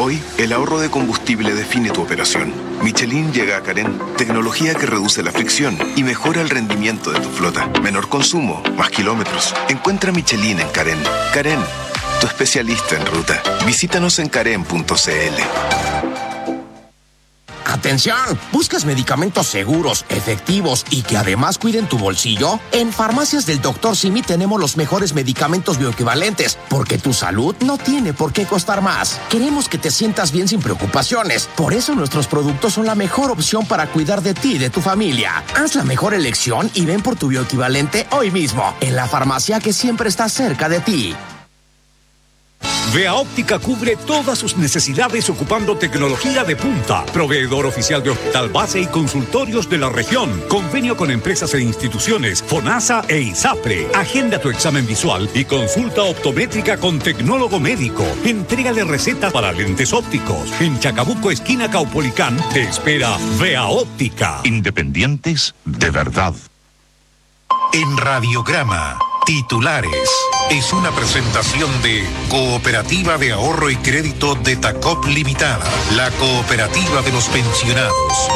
Hoy, el ahorro de combustible define tu operación. Michelin llega a Carén, tecnología que reduce la fricción y mejora el rendimiento de tu flota. Menor consumo, más kilómetros. Encuentra Michelin en Carén. Carén, tu especialista en ruta. Visítanos en carén.cl. ¡Atención! ¿Buscas medicamentos seguros, efectivos y que además cuiden tu bolsillo? En Farmacias del Dr. Simi tenemos los mejores medicamentos bioequivalentes, porque tu salud no tiene por qué costar más. Queremos que te sientas bien sin preocupaciones. Por eso nuestros productos son la mejor opción para cuidar de ti y de tu familia. Haz la mejor elección y ven por tu bioequivalente hoy mismo, en la farmacia que siempre está cerca de ti. Vea Óptica cubre todas sus necesidades ocupando tecnología de punta. Proveedor oficial de hospital base y consultorios de la región. Convenio con empresas e instituciones, FONASA e ISAPRE. Agenda tu examen visual y consulta optométrica con tecnólogo médico. Entrégale recetas para lentes ópticos. En Chacabuco, esquina Caupolicán, te espera Vea Óptica. Independientes de verdad. En Radiograma, titulares. Es una presentación de Cooperativa de Ahorro y Crédito de Tacop Limitada, la cooperativa de los pensionados.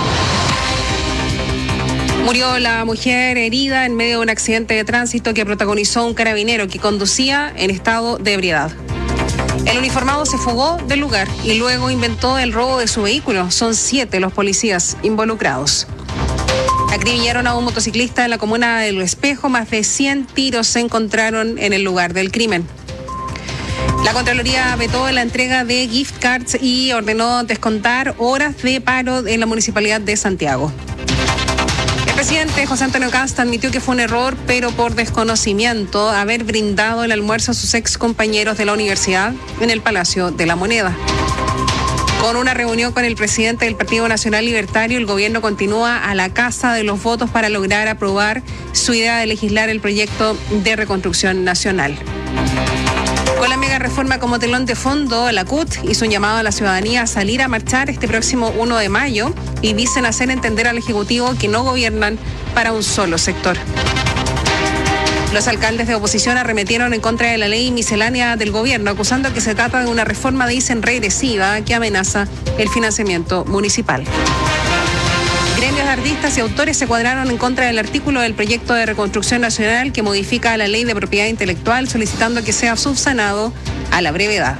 Murió la mujer herida en medio de un accidente de tránsito que protagonizó un carabinero que conducía en estado de ebriedad. El uniformado se fugó del lugar y luego inventó el robo de su vehículo. Son 7 los policías involucrados. Acribillaron a un motociclista en la comuna de El Espejo. Más de 100 tiros se encontraron en el lugar del crimen. La Contraloría vetó la entrega de gift cards y ordenó descontar horas de paro en la Municipalidad de Santiago. El presidente José Antonio Kast admitió que fue un error, pero por desconocimiento, haber brindado el almuerzo a sus ex compañeros de la universidad en el Palacio de la Moneda. Con una reunión con el presidente del Partido Nacional Libertario, el gobierno continúa a la caza de los votos para lograr aprobar su idea de legislar el proyecto de reconstrucción nacional. Con la mega reforma como telón de fondo, la CUT hizo un llamado a la ciudadanía a salir a marchar este próximo 1 de mayo y dicen hacer entender al Ejecutivo que no gobiernan para un solo sector. Los alcaldes de oposición arremetieron en contra de la ley miscelánea del gobierno, acusando que se trata de una reforma, dicen, regresiva que amenaza el financiamiento municipal. Gremios de artistas y autores se cuadraron en contra del artículo del proyecto de reconstrucción nacional que modifica la ley de propiedad intelectual, solicitando que sea subsanado a la brevedad.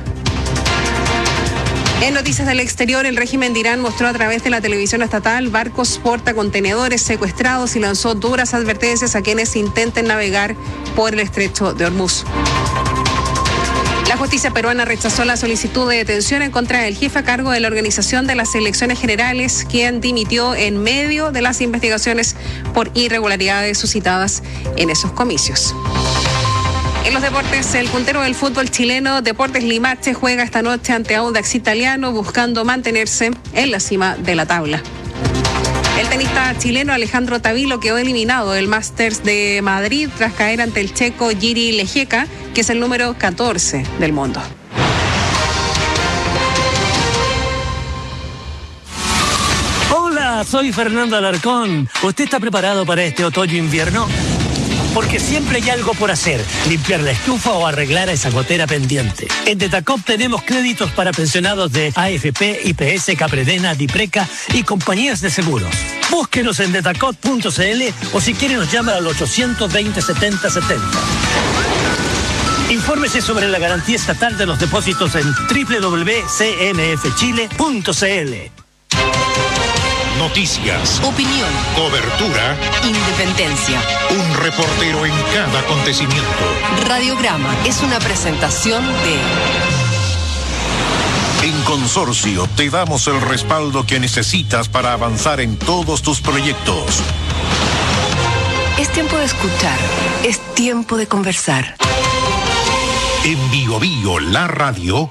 En noticias del exterior, el régimen de Irán mostró a través de la televisión estatal barcos portacontenedores secuestrados y lanzó duras advertencias a quienes intenten navegar por el estrecho de Hormuz. La justicia peruana rechazó la solicitud de detención en contra del jefe a cargo de la organización de las elecciones generales, quien dimitió en medio de las investigaciones por irregularidades suscitadas en esos comicios. En los deportes, el puntero del fútbol chileno, Deportes Limache, juega esta noche ante Audax Italiano buscando mantenerse en la cima de la tabla. El tenista chileno Alejandro Tavilo quedó eliminado del Masters de Madrid tras caer ante el checo Jiří Lehecka, que es el número 14 del mundo. Hola, soy Fernando Alarcón. ¿Usted está preparado para este otoño-invierno? Porque siempre hay algo por hacer, limpiar la estufa o arreglar a esa gotera pendiente. En Detacop tenemos créditos para pensionados de AFP, IPS, Capredena, Dipreca y compañías de seguros. Búsquenos en detacop.cl o si quiere nos llama al 820-7070. Infórmese sobre la garantía estatal de los depósitos en www.cmfchile.cl. Noticias, opinión, cobertura, independencia. Un reportero en cada acontecimiento. Radiograma es una presentación de... En Consorcio te damos el respaldo que necesitas para avanzar en todos tus proyectos. Es tiempo de escuchar, es tiempo de conversar. En Bio Bio, la radio,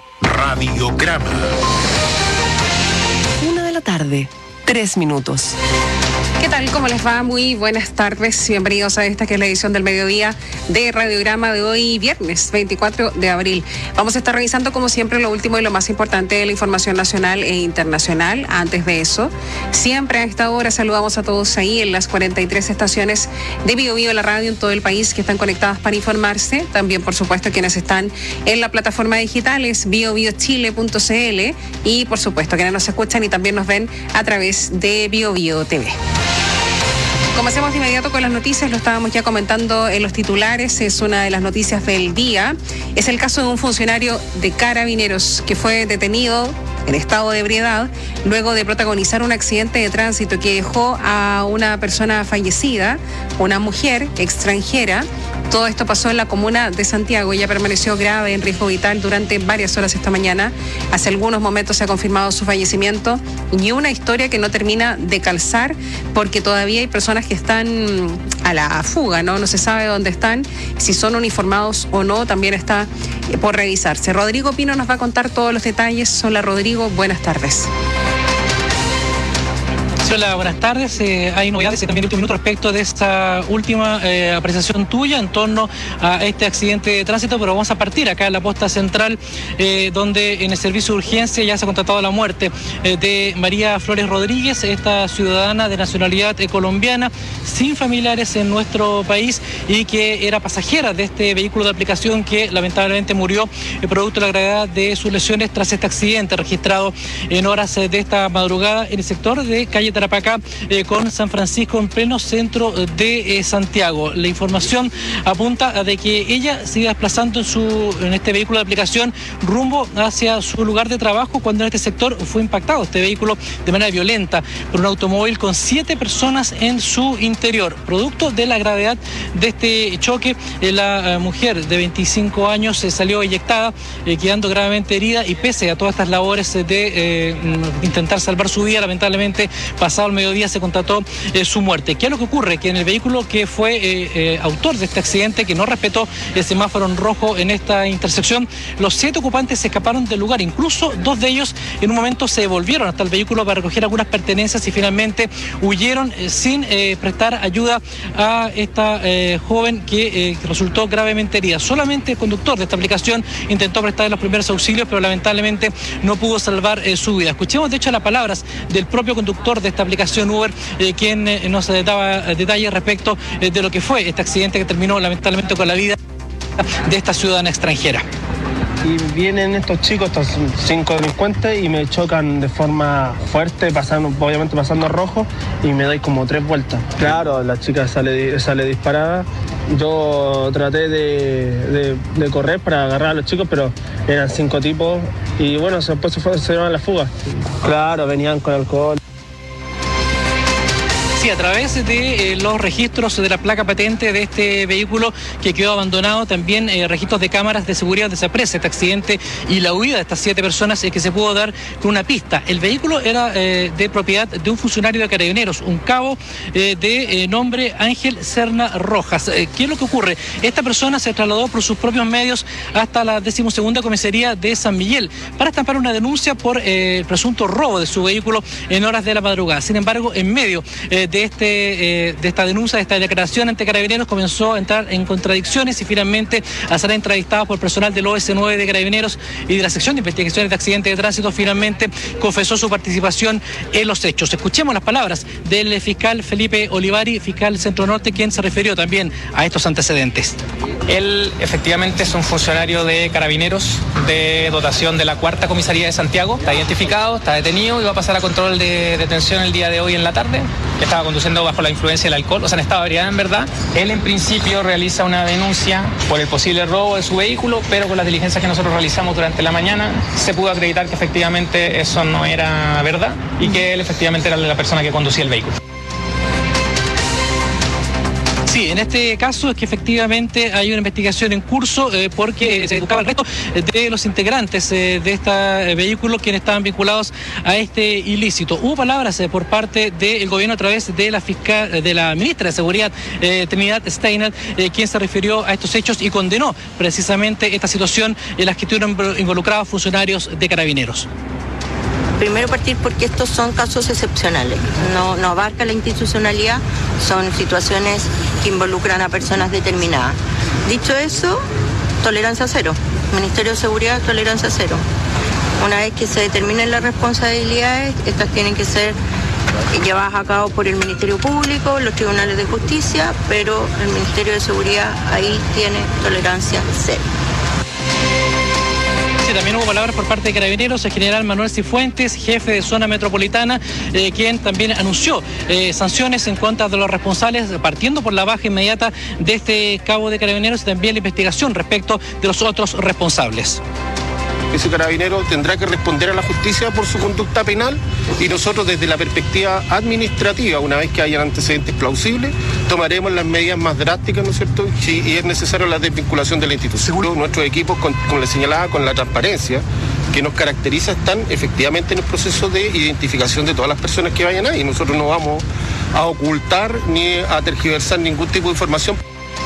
Radiograma. 1 de la tarde. 3 minutos. ¿Qué tal? ¿Cómo les va? Muy buenas tardes. Bienvenidos a esta que es la edición del mediodía de Radiograma de hoy, viernes 24 de abril. Vamos a estar revisando, como siempre, lo último y lo más importante de la información nacional e internacional. Antes de eso, siempre a esta hora saludamos a todos ahí en las 43 estaciones de Bio Bio, la radio en todo el país, que están conectadas para informarse. También, por supuesto, quienes están en la plataforma digital es biobiochile.cl y, por supuesto, quienes nos escuchan y también nos ven a través de Bio Bio TV. Comencemos de inmediato con las noticias, lo estábamos ya comentando en los titulares, es una de las noticias del día. Es el caso de un funcionario de Carabineros que fue detenido en estado de ebriedad luego de protagonizar un accidente de tránsito que dejó a una persona fallecida, una mujer extranjera. Todo esto pasó en la comuna de Santiago. Ella permaneció grave en riesgo vital durante varias horas esta mañana. Hace algunos momentos se ha confirmado su fallecimiento y una historia que no termina de calzar porque todavía hay personas que están a la fuga, ¿no? No se sabe dónde están, si son uniformados o no, también está por revisarse. Rodrigo Pino nos va a contar todos los detalles. Hola Rodrigo, buenas tardes. Hola, buenas tardes. Hay novedades también de último minuto respecto de esta última apreciación tuya en torno a este accidente de tránsito, pero vamos a partir acá en la posta central, donde en el servicio de urgencia ya se ha constatado la muerte de María Flores Rodríguez, esta ciudadana de nacionalidad colombiana, sin familiares en nuestro país y que era pasajera de este vehículo de aplicación que lamentablemente murió producto de la gravedad de sus lesiones tras este accidente registrado en horas de esta madrugada en el sector de calle Tarapacá con San Francisco en pleno centro de Santiago. La información apunta de que ella se iba desplazando en este vehículo de aplicación rumbo hacia su lugar de trabajo cuando en este sector fue impactado este vehículo de manera violenta por un automóvil con 7 personas en su interior. Producto de la gravedad de este choque, la mujer de 25 años salió eyectada, quedando gravemente herida y pese a todas estas labores de intentar salvar su vida, lamentablemente pasado el mediodía se constató su muerte. ¿Qué es lo que ocurre? Que en el vehículo que fue autor de este accidente, que no respetó el semáforo en rojo en esta intersección, los 7 ocupantes se escaparon del lugar. Incluso 2 de ellos en un momento se volvieron hasta el vehículo para recoger algunas pertenencias y finalmente huyeron sin prestar ayuda a esta joven que resultó gravemente herida. Solamente el conductor de esta aplicación intentó prestar los primeros auxilios, pero lamentablemente no pudo salvar su vida. Escuchemos de hecho las palabras del propio conductor de esta aplicación Uber, quien nos daba detalles respecto de lo que fue este accidente que terminó lamentablemente con la vida de esta ciudadana extranjera. Y vienen estos chicos, estos 5 delincuentes, y me chocan de forma fuerte, obviamente pasando rojo, y me doy como 3 vueltas. Claro, la chica sale disparada. Yo traté de correr para agarrar a los chicos, pero eran 5 tipos, y bueno, después se dieron a la fuga. Claro, venían con alcohol. Sí, a través de los registros de la placa patente de este vehículo que quedó abandonado, también registros de cámaras de seguridad donde se aprecia este accidente y la huida de estas 7 personas que se pudo dar con una pista. El vehículo era de propiedad de un funcionario de Carabineros, un cabo de nombre Ángel Serna Rojas. ¿Qué es lo que ocurre? Esta persona se trasladó por sus propios medios hasta la 12ª comisaría de San Miguel para estampar una denuncia por presunto robo de su vehículo en horas de la madrugada. Sin embargo, en medio de esta denuncia, de esta declaración ante Carabineros, comenzó a entrar en contradicciones y finalmente a ser entrevistado por personal del OS9 de Carabineros y de la sección de investigaciones de accidentes de tránsito. Finalmente confesó su participación en los hechos. Escuchemos las palabras del fiscal Felipe Olivari, fiscal Centro Norte, quien se refirió también a estos antecedentes. Él efectivamente es un funcionario de Carabineros de dotación de la 4ª comisaría de Santiago. Está identificado, está detenido y va a pasar a control de detención el día de hoy en la tarde. Estaba conduciendo bajo la influencia del alcohol, o sea, en estado de ebriedad en verdad. Él en principio realiza una denuncia por el posible robo de su vehículo, pero con las diligencias que nosotros realizamos durante la mañana se pudo acreditar que efectivamente eso no era verdad y que él efectivamente era la persona que conducía el vehículo. Sí, en este caso es que efectivamente hay una investigación en curso porque se buscaba el resto de los integrantes de este vehículo quienes estaban vinculados a este ilícito. Hubo palabras por parte del gobierno a través de la ministra de Seguridad, Trinidad Steiner, quien se refirió a estos hechos y condenó precisamente esta situación en la que estuvieron involucrados funcionarios de Carabineros. Primero partir porque estos son casos excepcionales, no abarca la institucionalidad, son situaciones que involucran a personas determinadas. Dicho eso, tolerancia cero. Ministerio de Seguridad, tolerancia cero. Una vez que se determinen las responsabilidades, estas tienen que ser llevadas a cabo por el Ministerio Público, los tribunales de justicia, pero el Ministerio de Seguridad ahí tiene tolerancia cero. También hubo palabras por parte de Carabineros, el general Manuel Cifuentes, jefe de zona metropolitana, quien también anunció sanciones en contra de los responsables, partiendo por la baja inmediata de este cabo de Carabineros y también la investigación respecto de los otros responsables. Ese carabinero tendrá que responder a la justicia por su conducta penal y nosotros desde la perspectiva administrativa, una vez que hayan antecedentes plausibles, tomaremos las medidas más drásticas, ¿no es cierto? Y es necesario la desvinculación de la institución. Nuestros equipos, como les señalaba, con la transparencia que nos caracteriza, están efectivamente en el proceso de identificación de todas las personas que vayan ahí. Nosotros no vamos a ocultar ni a tergiversar ningún tipo de información.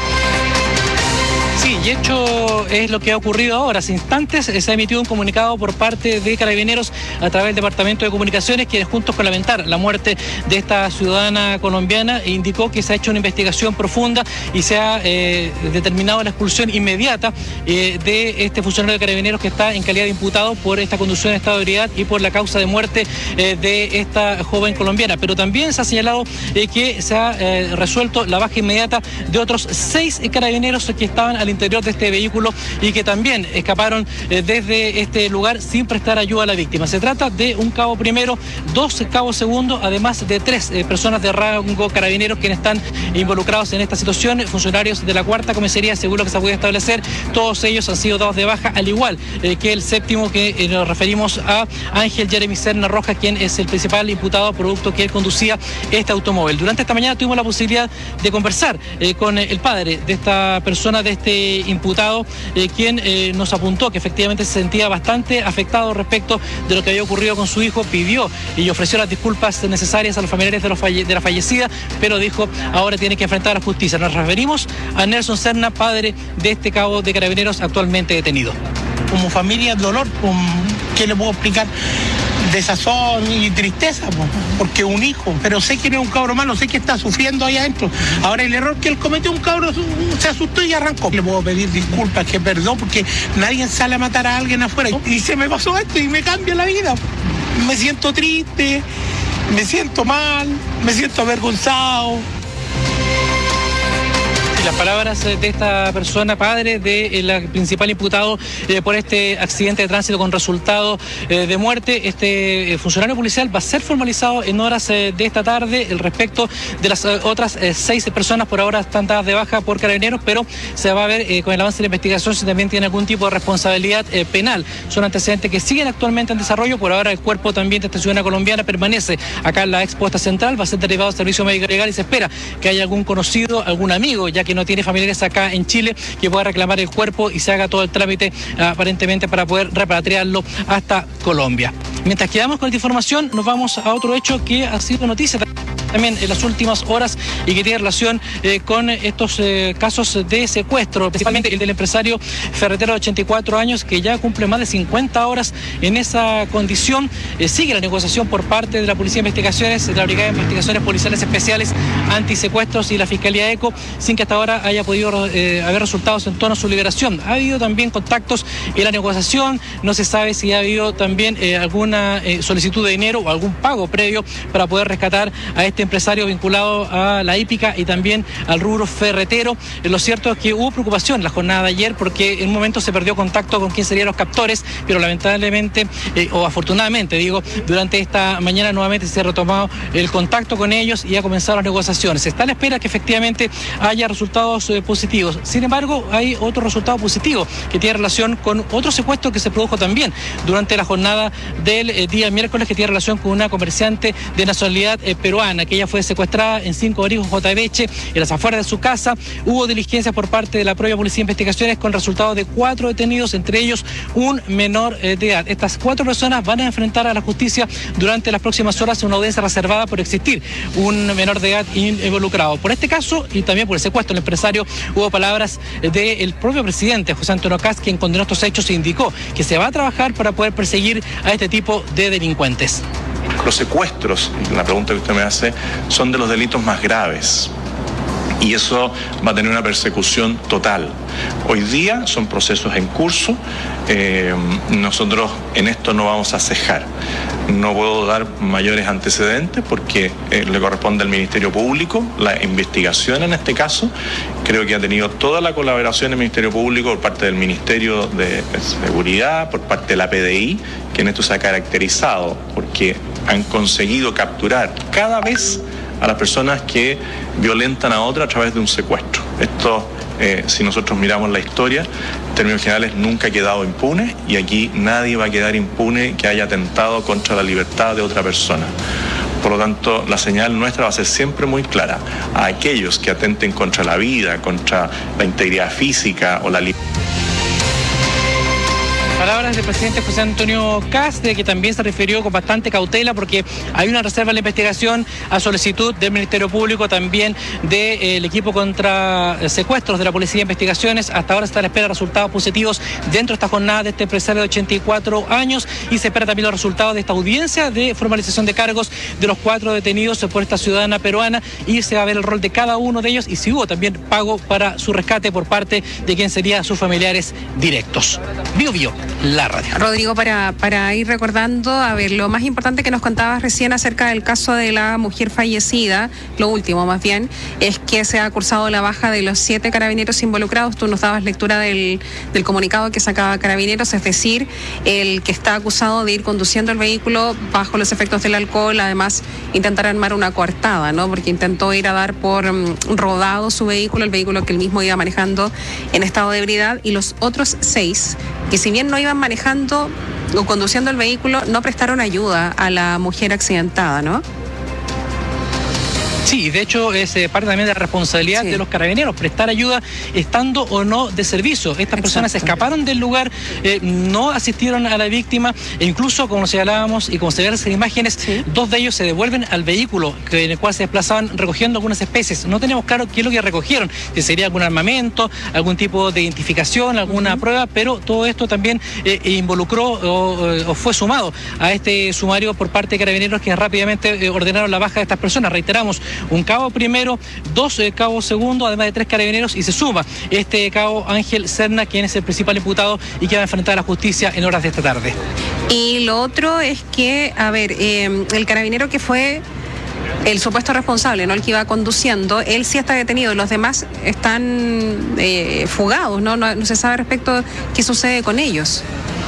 Sí, y hecho es lo que ha ocurrido ahora. Hace instantes se ha emitido un comunicado por parte de Carabineros a través del Departamento de Comunicaciones, quienes juntos con lamentar la muerte de esta ciudadana colombiana indicó que se ha hecho una investigación profunda y se ha determinado la expulsión inmediata de este funcionario de Carabineros que está en calidad de imputado por esta conducción en estado de ebriedad y por la causa de muerte de esta joven colombiana. Pero también se ha señalado que se ha resuelto la baja inmediata de otros 6 carabineros que estaban al interior de este vehículo y que también escaparon desde este lugar sin prestar ayuda a la víctima. Se trata de un cabo primero, 2 cabos segundo, además de 3 personas de rango carabineros quienes están involucrados en esta situación, funcionarios de la 4ª comisaría, según lo que se puede establecer. Todos ellos han sido dados de baja, al igual que el 7º, que nos referimos a Ángel Jeremy Serna Rojas, quien es el principal imputado producto que él conducía este automóvil. Durante esta mañana tuvimos la posibilidad de conversar con el padre de esta persona, de este imputado, quien nos apuntó que efectivamente se sentía bastante afectado respecto de lo que había ocurrido con su hijo, pidió y ofreció las disculpas necesarias a los familiares de la fallecida, pero dijo ahora tiene que enfrentar a la justicia. Nos referimos a Nelson Serna, padre de este cabo de Carabineros actualmente detenido. Como familia, dolor, ¿qué le puedo explicar? Desazón y tristeza, porque un hijo, pero sé que no es un cabro malo, sé que está sufriendo ahí adentro. Ahora el error que él cometió, un cabro se asustó y arrancó. Le puedo pedir disculpas, que perdón, porque nadie sale a matar a alguien afuera. Y se me pasó esto y me cambia la vida. Me siento triste, me siento mal, me siento avergonzado. Las palabras de esta persona, padre del principal imputado por este accidente de tránsito con resultado de muerte. Este funcionario policial va a ser formalizado en horas de esta tarde. El respecto de las otras 6 personas por ahora están dadas de baja por Carabineros, pero se va a ver con el avance de la investigación si también tiene algún tipo de responsabilidad penal. Son antecedentes que siguen actualmente en desarrollo. Por ahora el cuerpo también de esta ciudadana colombiana permanece acá en la exposta central, va a ser derivado al servicio médico legal y se espera que haya algún conocido, algún amigo, ya que no tiene familiares acá en Chile, que pueda reclamar el cuerpo y se haga todo el trámite aparentemente para poder repatriarlo hasta Colombia. Mientras quedamos con esta información, nos vamos a otro hecho que ha sido noticia también en las últimas horas y que tiene relación con estos casos de secuestro, principalmente el del empresario ferretero de 84 años que ya cumple más de 50 horas en esa condición. Sigue la negociación por parte de la Policía de Investigaciones, de la Brigada de Investigaciones Policiales Especiales Antisecuestros y la Fiscalía ECO, sin que hasta ahora haya podido haber resultados en torno a su liberación. Ha habido también contactos en la negociación, no se sabe si ha habido también alguna solicitud de dinero o algún pago previo para poder rescatar a este empresario vinculado a la hípica y también al rubro ferretero. Lo cierto es que hubo preocupación en la jornada de ayer porque en un momento se perdió contacto con quién serían los captores, pero lamentablemente o afortunadamente digo, durante esta mañana nuevamente se ha retomado el contacto con ellos y ha comenzado las negociaciones. Se está a la espera que efectivamente haya resultados positivos. Sin embargo, hay otro resultado positivo que tiene relación con otro secuestro que se produjo también durante la jornada del día miércoles, que tiene relación con una comerciante de nacionalidad peruana, que ella fue secuestrada en 5 de abril en Jotaveche, en las afueras de su casa. Hubo diligencias por parte de la propia Policía de Investigaciones con resultados de 4 detenidos, entre ellos un menor de edad. Estas 4 personas van a enfrentar a la justicia durante las próximas horas una audiencia reservada por existir un menor de edad involucrado. Por este caso y también por el secuestro del empresario, hubo palabras del propio presidente José Antonio Kast, quien condenó estos hechos e indicó que se va a trabajar para poder perseguir a este tipo de delincuentes. Los secuestros, la pregunta que usted me hace, son de los delitos más graves. Y eso va a tener una persecución total. Hoy día son procesos en curso. Nosotros en esto no vamos a cejar. No puedo dar mayores antecedentes porque le corresponde al Ministerio Público. La investigación en este caso creo que ha tenido toda la colaboración del Ministerio Público por parte del Ministerio de Seguridad, por parte de la PDI, que en esto se ha caracterizado porque han conseguido capturar cada vez a las personas que violentan a otra a través de un secuestro. Esto, si nosotros miramos la historia, en términos generales nunca ha quedado impune y aquí nadie va a quedar impune que haya atentado contra la libertad de otra persona. Por lo tanto, la señal nuestra va a ser siempre muy clara. A aquellos que atenten contra la vida, contra la integridad física o la libertad. Palabras del presidente José Antonio Kast, de que también se refirió con bastante cautela porque hay una reserva en la investigación a solicitud del Ministerio Público, también del equipo contra secuestros de la Policía de Investigaciones. Hasta ahora se está a la espera de resultados positivos dentro de esta jornada de este empresario de 84 años y se espera también los resultados de esta audiencia de formalización de cargos de los 4 detenidos por esta ciudadana peruana y se va a ver el rol de cada uno de ellos y si hubo también pago para su rescate por parte de quien serían sus familiares directos. Bio, la radio. Rodrigo, para ir recordando, a ver, lo más importante que nos contabas recién acerca del caso de la mujer fallecida, lo último más bien, es que se ha cursado la baja de los 7 carabineros involucrados. Tú nos dabas lectura del comunicado que sacaba Carabineros, es decir, el que está acusado de ir conduciendo el vehículo bajo los efectos del alcohol, además intentar armar una coartada, ¿no? Porque intentó ir a dar por rodado su vehículo, el vehículo que él mismo iba manejando en estado de ebriedad, y los otros 6, que si bien no iban manejando o conduciendo el vehículo, no prestaron ayuda a la mujer accidentada, ¿no? Sí, de hecho es parte también de la responsabilidad de los carabineros, prestar ayuda estando o no de servicio. Estas personas escaparon del lugar, no asistieron a la víctima e incluso, como señalábamos y como se ven en las imágenes, 2 de ellos se devuelven al vehículo en el cual se desplazaban recogiendo algunas especies. No tenemos claro qué es lo que recogieron, si sería algún armamento, algún tipo de identificación, alguna prueba, pero todo esto también involucró o fue sumado a este sumario por parte de Carabineros, que rápidamente ordenaron la baja de estas personas. Reiteramos, un cabo primero, 2 cabos segundo, además de 3 carabineros, y se suma este cabo Ángel Serna, quien es el principal imputado y que va a enfrentar a la justicia en horas de esta tarde. Y lo otro es que, a ver, el carabinero que fue el supuesto responsable, ¿no? El que iba conduciendo, él sí está detenido, los demás están fugados, ¿no? No se sabe respecto a qué sucede con ellos.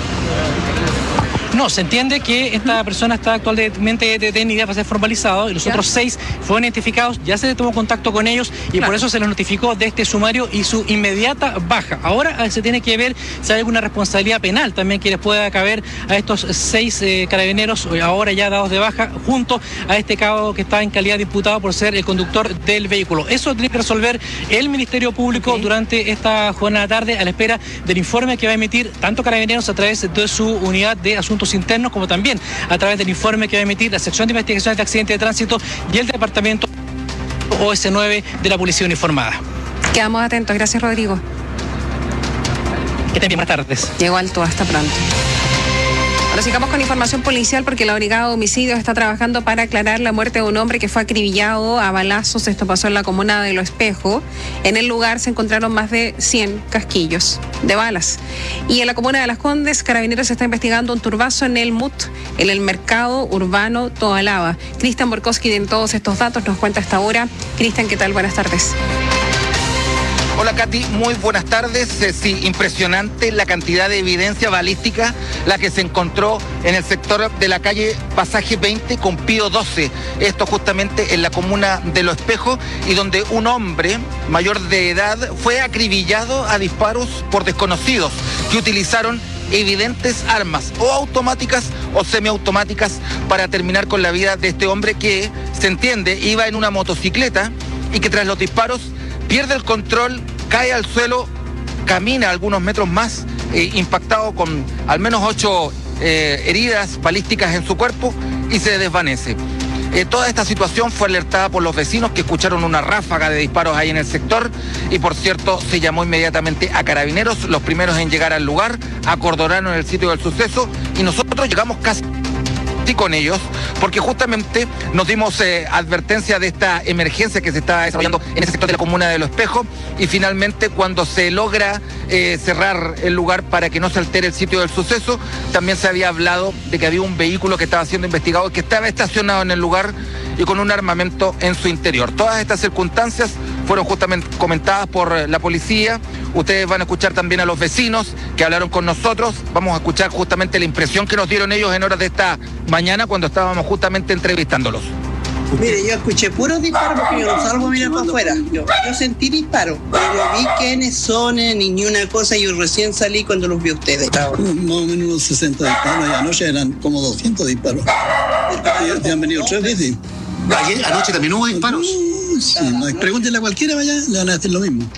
No, se entiende que esta persona está actualmente detenida para ser formalizado y los otros 6 fueron identificados, ya se tomó contacto con ellos y por eso se les notificó de este sumario y su inmediata baja. Ahora se tiene que ver si hay alguna responsabilidad penal también que les pueda caber a estos 6 carabineros ahora ya dados de baja, junto a este cabo que está en calidad de imputado por ser el conductor del vehículo. Eso tiene que resolver el Ministerio Público durante esta jornada tarde, a la espera del informe que va a emitir tanto Carabineros a través de su unidad de asuntos internos, como también a través del informe que va a emitir la sección de investigaciones de accidentes de tránsito y el departamento OS9 de la Policía Uniformada. Quedamos atentos. Gracias, Rodrigo. Que estén bien, buenas tardes. Llegó alto, hasta pronto. Ahora sigamos con información policial porque la Brigada de Homicidios está trabajando para aclarar la muerte de un hombre que fue acribillado a balazos. Esto pasó en la comuna de Lo Espejo. En el lugar se encontraron más de 100 casquillos de balas. Y en la comuna de Las Condes, Carabineros está investigando un turbazo en el MUT, en el mercado urbano Tobalaba. Cristian Borkowski tiene todos estos datos, nos cuenta hasta ahora. Cristian, ¿qué tal? Buenas tardes. Hola Katy, muy buenas tardes. Sí, impresionante la cantidad de evidencia balística la que se encontró en el sector de la calle Pasaje 20 con Pío 12. Esto justamente en la comuna de Lo Espejo y donde un hombre mayor de edad fue acribillado a disparos por desconocidos que utilizaron evidentes armas o automáticas o semiautomáticas para terminar con la vida de este hombre que se entiende, iba en una motocicleta y que tras los disparos pierde el control, cae al suelo, camina algunos metros más, impactado con al menos 8 heridas balísticas en su cuerpo y se desvanece. Toda esta situación fue alertada por los vecinos que escucharon una ráfaga de disparos ahí en el sector y por cierto se llamó inmediatamente a carabineros, los primeros en llegar al lugar, acordonaron el sitio del suceso y nosotros llegamos casi con ellos, porque justamente nos dimos advertencia de esta emergencia que se está desarrollando en ese sector de la comuna de Los Espejos y finalmente cuando se logra cerrar el lugar para que no se altere el sitio del suceso, también se había hablado de que había un vehículo que estaba siendo investigado y que estaba estacionado en el lugar y con un armamento en su interior. Todas estas circunstancias fueron justamente comentadas por la policía. Ustedes van a escuchar también a los vecinos que hablaron con nosotros. Vamos a escuchar justamente la impresión que nos dieron ellos en horas de esta mañana cuando estábamos justamente entrevistándolos. Mire, yo escuché puros disparos porque yo no salgo a mirar para afuera. Yo sentí disparos, pero vi quiénes son ni una cosa. Yo recién salí cuando los vi a ustedes. Más o menos unos 60 disparos y anoche eran como 200 disparos. Ya han venido 3 veces. ¿Ayer anoche también hubo disparos? Sí, pregúntenle a cualquiera, vaya, le van a decir lo mismo.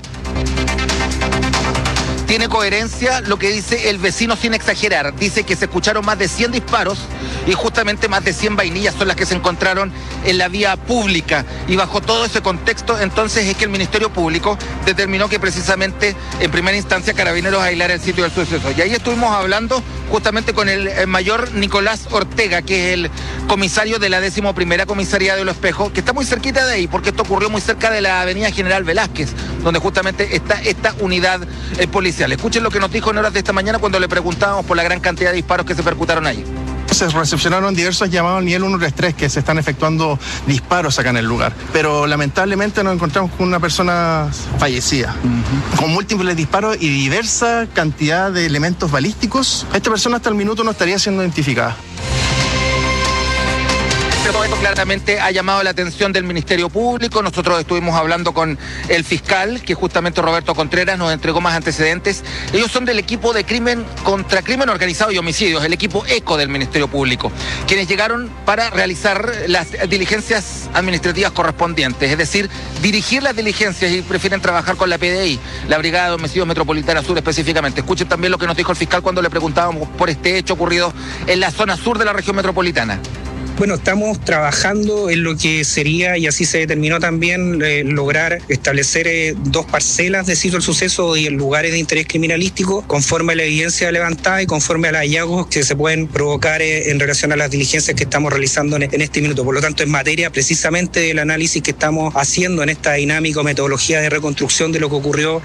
Tiene coherencia lo que dice el vecino sin exagerar. Dice que se escucharon más de 100 disparos y justamente más de 100 vainillas son las que se encontraron en la vía pública. Y bajo todo ese contexto, entonces es que el Ministerio Público determinó que precisamente en primera instancia Carabineros aislara el sitio del suceso. Y ahí estuvimos hablando justamente con el mayor Nicolás Ortega, que es el comisario de la 11ª Comisaría de Los Espejos, que está muy cerquita de ahí, porque esto ocurrió muy cerca de la avenida General Velázquez, donde justamente está esta unidad policial. Escuchen lo que nos dijo en horas de esta mañana cuando le preguntábamos por la gran cantidad de disparos que se percutaron ahí. Se recepcionaron diversos llamados al nivel 133 que se están efectuando disparos acá en el lugar, pero lamentablemente nos encontramos con una persona fallecida, con múltiples disparos y diversa cantidad de elementos balísticos. Esta persona hasta el minuto no estaría siendo identificada. Todo esto claramente ha llamado la atención del Ministerio Público. Nosotros estuvimos hablando con el fiscal, que justamente Roberto Contreras nos entregó más antecedentes. Ellos son del equipo de crimen contra crimen organizado y homicidios, el equipo ECO del Ministerio Público, quienes llegaron para realizar las diligencias administrativas correspondientes, es decir, dirigir las diligencias y prefieren trabajar con la PDI, la Brigada de Homicidios Metropolitana Sur específicamente. Escuchen también lo que nos dijo el fiscal cuando le preguntábamos por este hecho ocurrido en la zona sur de la región metropolitana. Bueno, estamos trabajando en lo que sería, y así se determinó también, lograr establecer 2 parcelas de sitio del suceso y en lugares de interés criminalístico, conforme a la evidencia levantada y conforme a los hallazgos que se pueden provocar en relación a las diligencias que estamos realizando en este minuto. Por lo tanto, en materia precisamente del análisis que estamos haciendo en esta dinámica o metodología de reconstrucción de lo que ocurrió.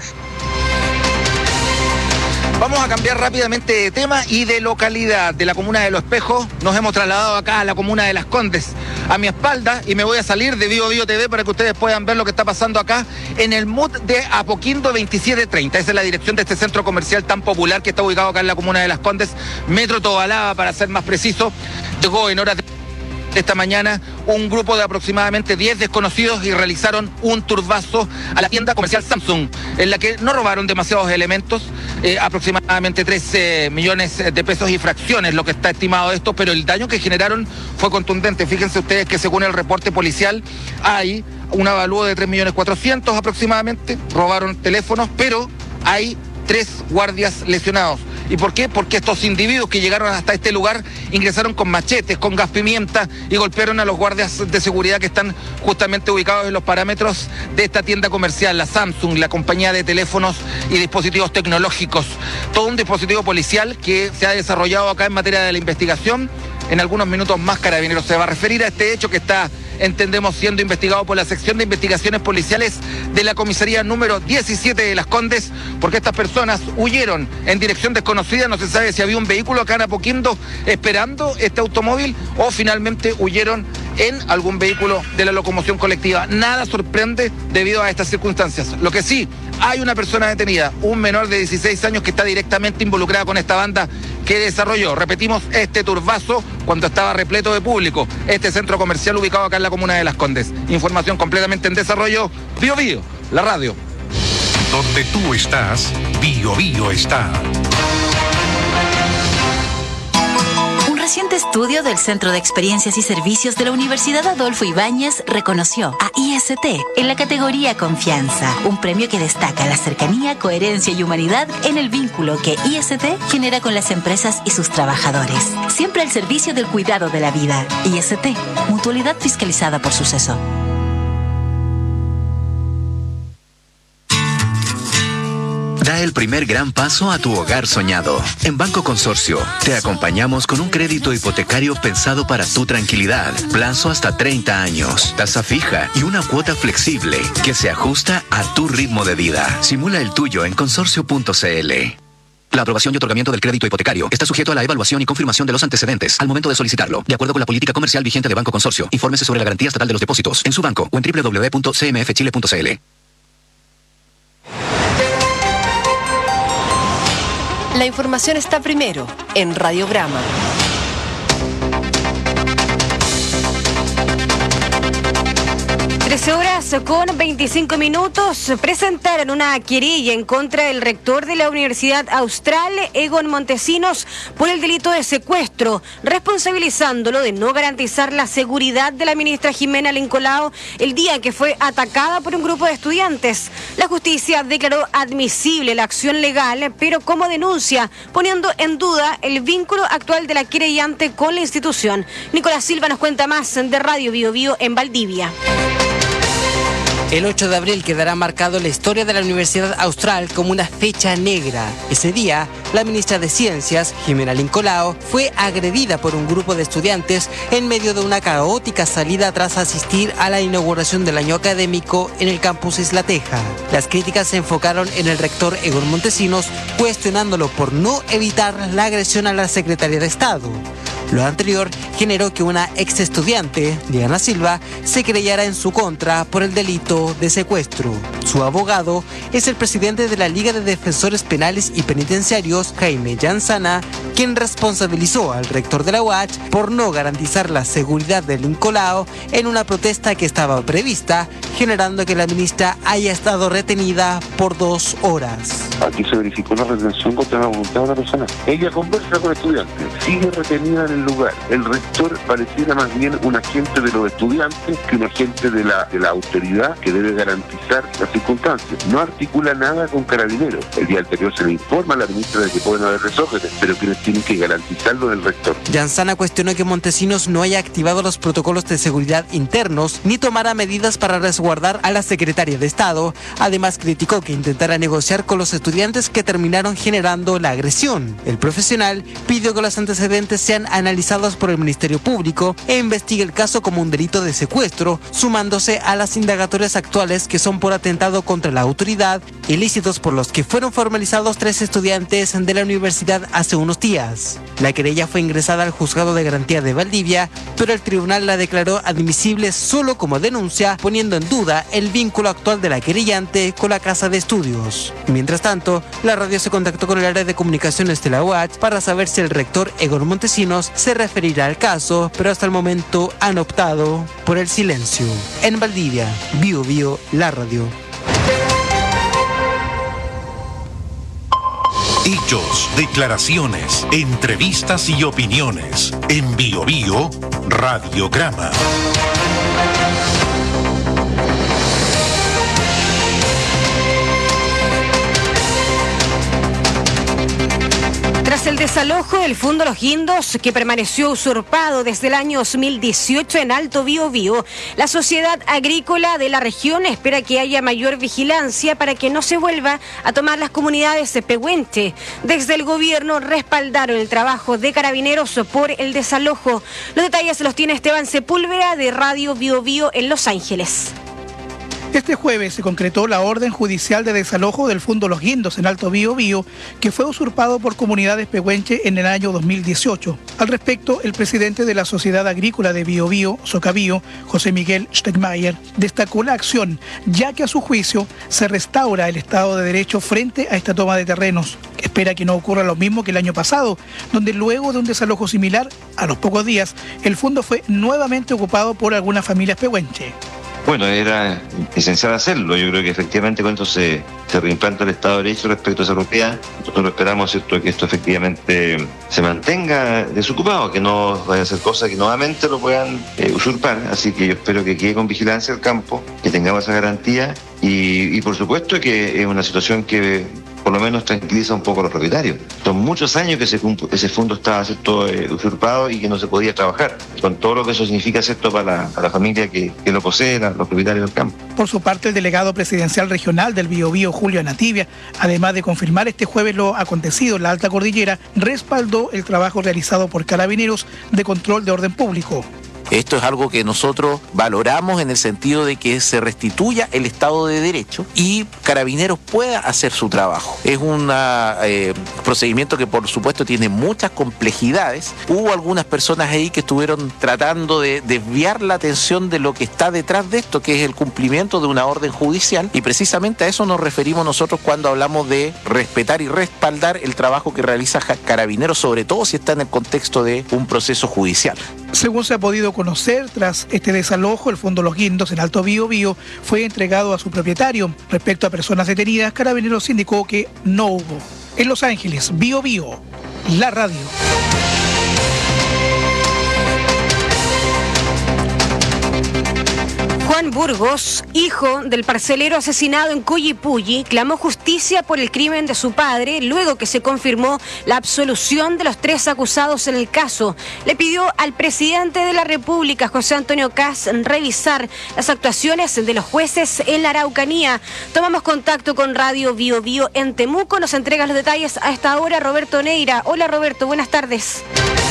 Vamos a cambiar rápidamente de tema y de localidad. De la comuna de Los Espejos nos hemos trasladado acá a la comuna de Las Condes, a mi espalda, y me voy a salir de Bio Bio TV para que ustedes puedan ver lo que está pasando acá en el MUD de Apoquindo 2730. Esa es la dirección de este centro comercial tan popular que está ubicado acá en la comuna de Las Condes, Metro Tobalaba para ser más preciso. Llegó en horas de esta mañana un grupo de aproximadamente 10 desconocidos y realizaron un turbazo a la tienda comercial Samsung, en la que no robaron demasiados elementos, aproximadamente 13 millones de pesos y fracciones, lo que está estimado esto, pero el daño que generaron fue contundente. Fíjense ustedes que según el reporte policial hay un avalúo de 3.400.000 aproximadamente, robaron teléfonos, pero hay 3 guardias lesionados. ¿Y por qué? Porque estos individuos que llegaron hasta este lugar ingresaron con machetes, con gas pimienta y golpearon a los guardias de seguridad que están justamente ubicados en los parámetros de esta tienda comercial, la Samsung, la compañía de teléfonos y dispositivos tecnológicos. Todo un dispositivo policial que se ha desarrollado acá en materia de la investigación. En algunos minutos más Carabineros se va a referir a este hecho que está, entendemos, siendo investigado por la sección de investigaciones policiales de la comisaría número 17 de Las Condes, porque estas personas huyeron en dirección desconocida. No se sabe si había un vehículo acá en Apoquindo esperando este automóvil o finalmente huyeron en algún vehículo de la locomoción colectiva. Nada sorprende debido a estas circunstancias. Lo que sí, hay una persona detenida, un menor de 16 años que está directamente involucrada con esta banda que desarrolló, repetimos, este turbazo cuando estaba repleto de público, este centro comercial ubicado acá en la comuna de Las Condes. Información completamente en desarrollo, Bio Bio, la radio. Donde tú estás, Bio Bio está. reciente estudio del Centro de Experiencias y Servicios de la Universidad Adolfo Ibáñez reconoció a IST en la categoría Confianza, un premio que destaca la cercanía, coherencia y humanidad en el vínculo que IST genera con las empresas y sus trabajadores. Siempre al servicio del cuidado de la vida. IST, Mutualidad fiscalizada por Suceso. Da el primer gran paso a tu hogar soñado. En Banco Consorcio, te acompañamos con un crédito hipotecario pensado para tu tranquilidad. Plazo hasta 30 años, tasa fija y una cuota flexible que se ajusta a tu ritmo de vida. Simula el tuyo en consorcio.cl. La aprobación y otorgamiento del crédito hipotecario está sujeto a la evaluación y confirmación de los antecedentes al momento de solicitarlo, de acuerdo con la política comercial vigente de Banco Consorcio. Infórmese sobre la garantía estatal de los depósitos en su banco o en www.cmfchile.cl. La información está primero en Radiograma. 13:25. Presentaron una querella en contra del rector de la Universidad Austral, Egon Montesinos, por el delito de secuestro, responsabilizándolo de no garantizar la seguridad de la ministra Jimena Lincolao el día que fue atacada por un grupo de estudiantes. La justicia declaró admisible la acción legal, pero como denuncia, poniendo en duda el vínculo actual de la querellante con la institución. Nicolás Silva nos cuenta más de Radio Bio Bio en Valdivia. El 8 de abril quedará marcado en la historia de la Universidad Austral como una fecha negra. Ese día, la ministra de Ciencias, Jimena Lincolao, fue agredida por un grupo de estudiantes en medio de una caótica salida tras asistir a la inauguración del año académico en el campus Isla Teja. Las críticas se enfocaron en el rector Egon Montesinos, cuestionándolo por no evitar la agresión a la secretaria de Estado. Lo anterior generó que una ex estudiante, Diana Silva, se querellara en su contra por el delito de secuestro. Su abogado es el presidente de la Liga de Defensores Penales y Penitenciarios, Jaime Yanzana, quien responsabilizó al rector de la UACH por no garantizar la seguridad de Lincolao en una protesta que estaba prevista, generando que la ministra haya estado retenida por 2 horas. Aquí se verificó una retención contra la voluntad de una persona. Ella conversa con estudiantes, sigue retenida en el lugar. El rector pareciera más bien un agente de los estudiantes que un agente de la autoridad que debe garantizar las circunstancias. No articula nada con Carabineros. El día anterior se le informa a la ministra de que pueden haber desórdenes, pero quienes tienen que garantizarlo del rector. Yanzana cuestionó que Montesinos no haya activado los protocolos de seguridad internos ni tomara medidas para resguardar a la secretaria de Estado. Además, criticó que intentara negociar con los estudiantes que terminaron generando la agresión. El profesional pidió que los antecedentes sean analizados por el Ministerio Público e investigue el caso como un delito de secuestro, sumándose a las indagatorias actuales que son por atentado contra la autoridad, ilícitos por los que fueron formalizados 3 estudiantes de la universidad hace unos días. La querella fue ingresada al Juzgado de Garantía de Valdivia, pero el tribunal la declaró admisible solo como denuncia, poniendo en duda el vínculo actual de la querellante con la casa de estudios. Mientras tanto, la radio se contactó con el área de comunicaciones de la UACH para saber si el rector Egon Montesinos se referirá al caso, pero hasta el momento han optado por el silencio. En Valdivia, Bio Bio, la radio. Hechos, declaraciones, entrevistas y opiniones. En Bio Bio, Radiograma. Tras el desalojo del Fondo Los Guindos, que permaneció usurpado desde el año 2018 en Alto Biobío, la Sociedad Agrícola de la región espera que haya mayor vigilancia para que no se vuelva a tomar las comunidades de Pehuenche. Desde el gobierno respaldaron el trabajo de Carabineros por el desalojo. Los detalles los tiene Esteban Sepúlveda de Radio Biobío en Los Ángeles. Este jueves se concretó la orden judicial de desalojo del Fondo Los Guindos en Alto Biobío, que fue usurpado por comunidades pehuenche en el año 2018. Al respecto, el presidente de la Sociedad Agrícola de Biobío, Socabío, José Miguel Stegmayer, destacó la acción, ya que a su juicio se restaura el Estado de Derecho frente a esta toma de terrenos. Espera que no ocurra lo mismo que el año pasado, donde luego de un desalojo similar, a los pocos días, el fondo fue nuevamente ocupado por algunas familias pehuenche. Bueno, era esencial hacerlo. Yo creo que efectivamente con esto se reimplanta el Estado de Derecho respecto a esa propiedad. Nosotros esperamos, ¿cierto?, que esto efectivamente se mantenga desocupado, que no vaya a ser cosas que nuevamente lo puedan usurpar. Así que yo espero que quede con vigilancia el campo, que tengamos esa garantía y por supuesto que es una situación que por lo menos tranquiliza un poco a los propietarios. Son muchos años que ese fondo estaba, ¿cierto?, usurpado y que no se podía trabajar, con todo lo que eso significa, ¿cierto?, para la familia que lo posee, los propietarios del campo. Por su parte, el delegado presidencial regional del Biobío, Julio Anativia, además de confirmar este jueves lo acontecido en la Alta Cordillera, respaldó el trabajo realizado por Carabineros de control de orden público. Esto es algo que nosotros valoramos en el sentido de que se restituya el Estado de Derecho y Carabineros pueda hacer su trabajo. Es un procedimiento que por supuesto tiene muchas complejidades. Hubo algunas personas ahí que estuvieron tratando de desviar la atención de lo que está detrás de esto, que es el cumplimiento de una orden judicial, y precisamente a eso nos referimos nosotros cuando hablamos de respetar y respaldar el trabajo que realiza Carabineros, sobre todo si está en el contexto de un proceso judicial. Según se ha podido conocer, tras este desalojo, el Fondo Los Guindos en Alto Biobío fue entregado a su propietario. Respecto a personas detenidas, Carabineros indicó que no hubo. En Los Ángeles, Biobío, la radio. Juan Burgos, hijo del parcelero asesinado en Coyipulli, clamó justicia por el crimen de su padre luego que se confirmó la absolución de los 3 acusados en el caso. Le pidió al presidente de la República, José Antonio Kast, revisar las actuaciones de los jueces en la Araucanía. Tomamos contacto con Radio Biobío en Temuco. Nos entrega los detalles a esta hora Roberto Neira. Hola Roberto, buenas tardes.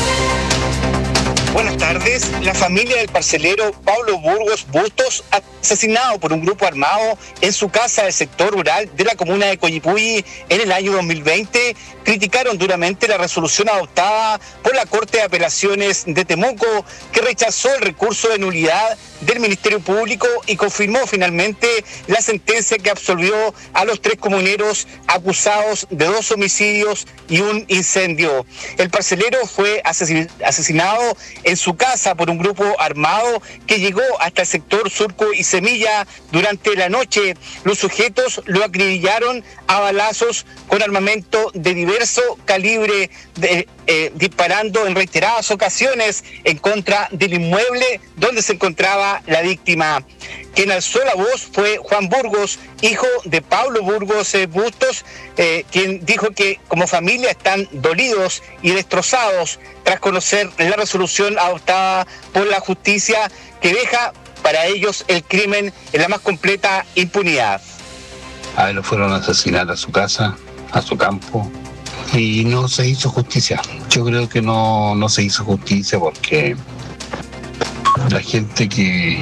Buenas tardes. La familia del parcelero Pablo Burgos Bustos, asesinado por un grupo armado en su casa del sector rural de la comuna de Coyipulli en el año 2020, criticaron duramente la resolución adoptada por la Corte de Apelaciones de Temuco, que rechazó el recurso de nulidad del Ministerio Público y confirmó finalmente la sentencia que absolvió a los 3 comuneros acusados de 2 homicidios y un incendio. El parcelero fue asesinado en su casa por un grupo armado que llegó hasta el sector Surco y Semilla durante la noche. Los sujetos lo acribillaron a balazos con armamento de diverso calibre, disparando en reiteradas ocasiones en contra del inmueble donde se encontraba la víctima. Quien alzó la voz fue Juan Burgos, hijo de Pablo Burgos Bustos, quien dijo que como familia están dolidos y destrozados tras conocer la resolución adoptada por la justicia que deja para ellos el crimen en la más completa impunidad. A él lo fueron a asesinar a su casa, a su campo, y no se hizo justicia. Yo creo que no se hizo justicia porque la gente que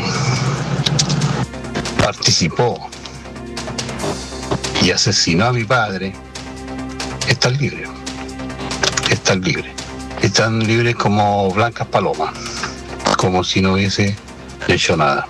participó y asesinó a mi padre está libre. Están libres como blancas palomas, como si no hubiese hecho nada.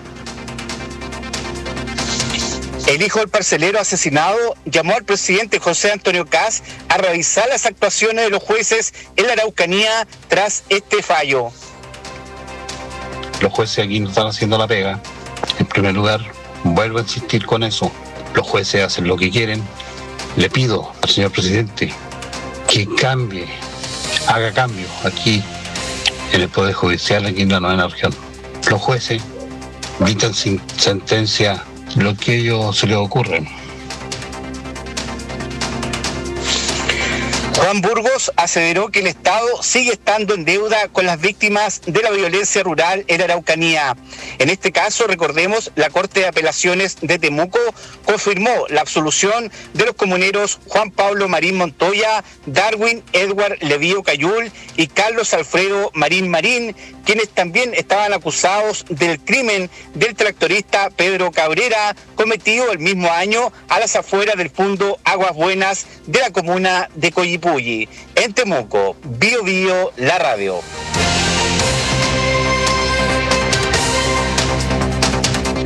El hijo del parcelero asesinado llamó al presidente José Antonio Kast a revisar las actuaciones de los jueces en la Araucanía tras este fallo. Los jueces aquí no están haciendo la pega. En primer lugar, vuelvo a insistir con eso. Los jueces hacen lo que quieren. Le pido al señor presidente que haga cambio aquí en el Poder Judicial, aquí en la 9ª región. Los jueces dictan sin sentencia lo que a ellos se les ocurre. Juan Burgos aseveró que el Estado sigue estando en deuda con las víctimas de la violencia rural en la Araucanía. En este caso, recordemos, la Corte de Apelaciones de Temuco confirmó la absolución de los comuneros Juan Pablo Marín Montoya, Darwin Edward Levío Cayul y Carlos Alfredo Marín Marín, quienes también estaban acusados del crimen del tractorista Pedro Cabrera, cometido el mismo año a las afueras del fondo Aguas Buenas de la comuna de Coyipulli. En Temuco, Biobío, la radio.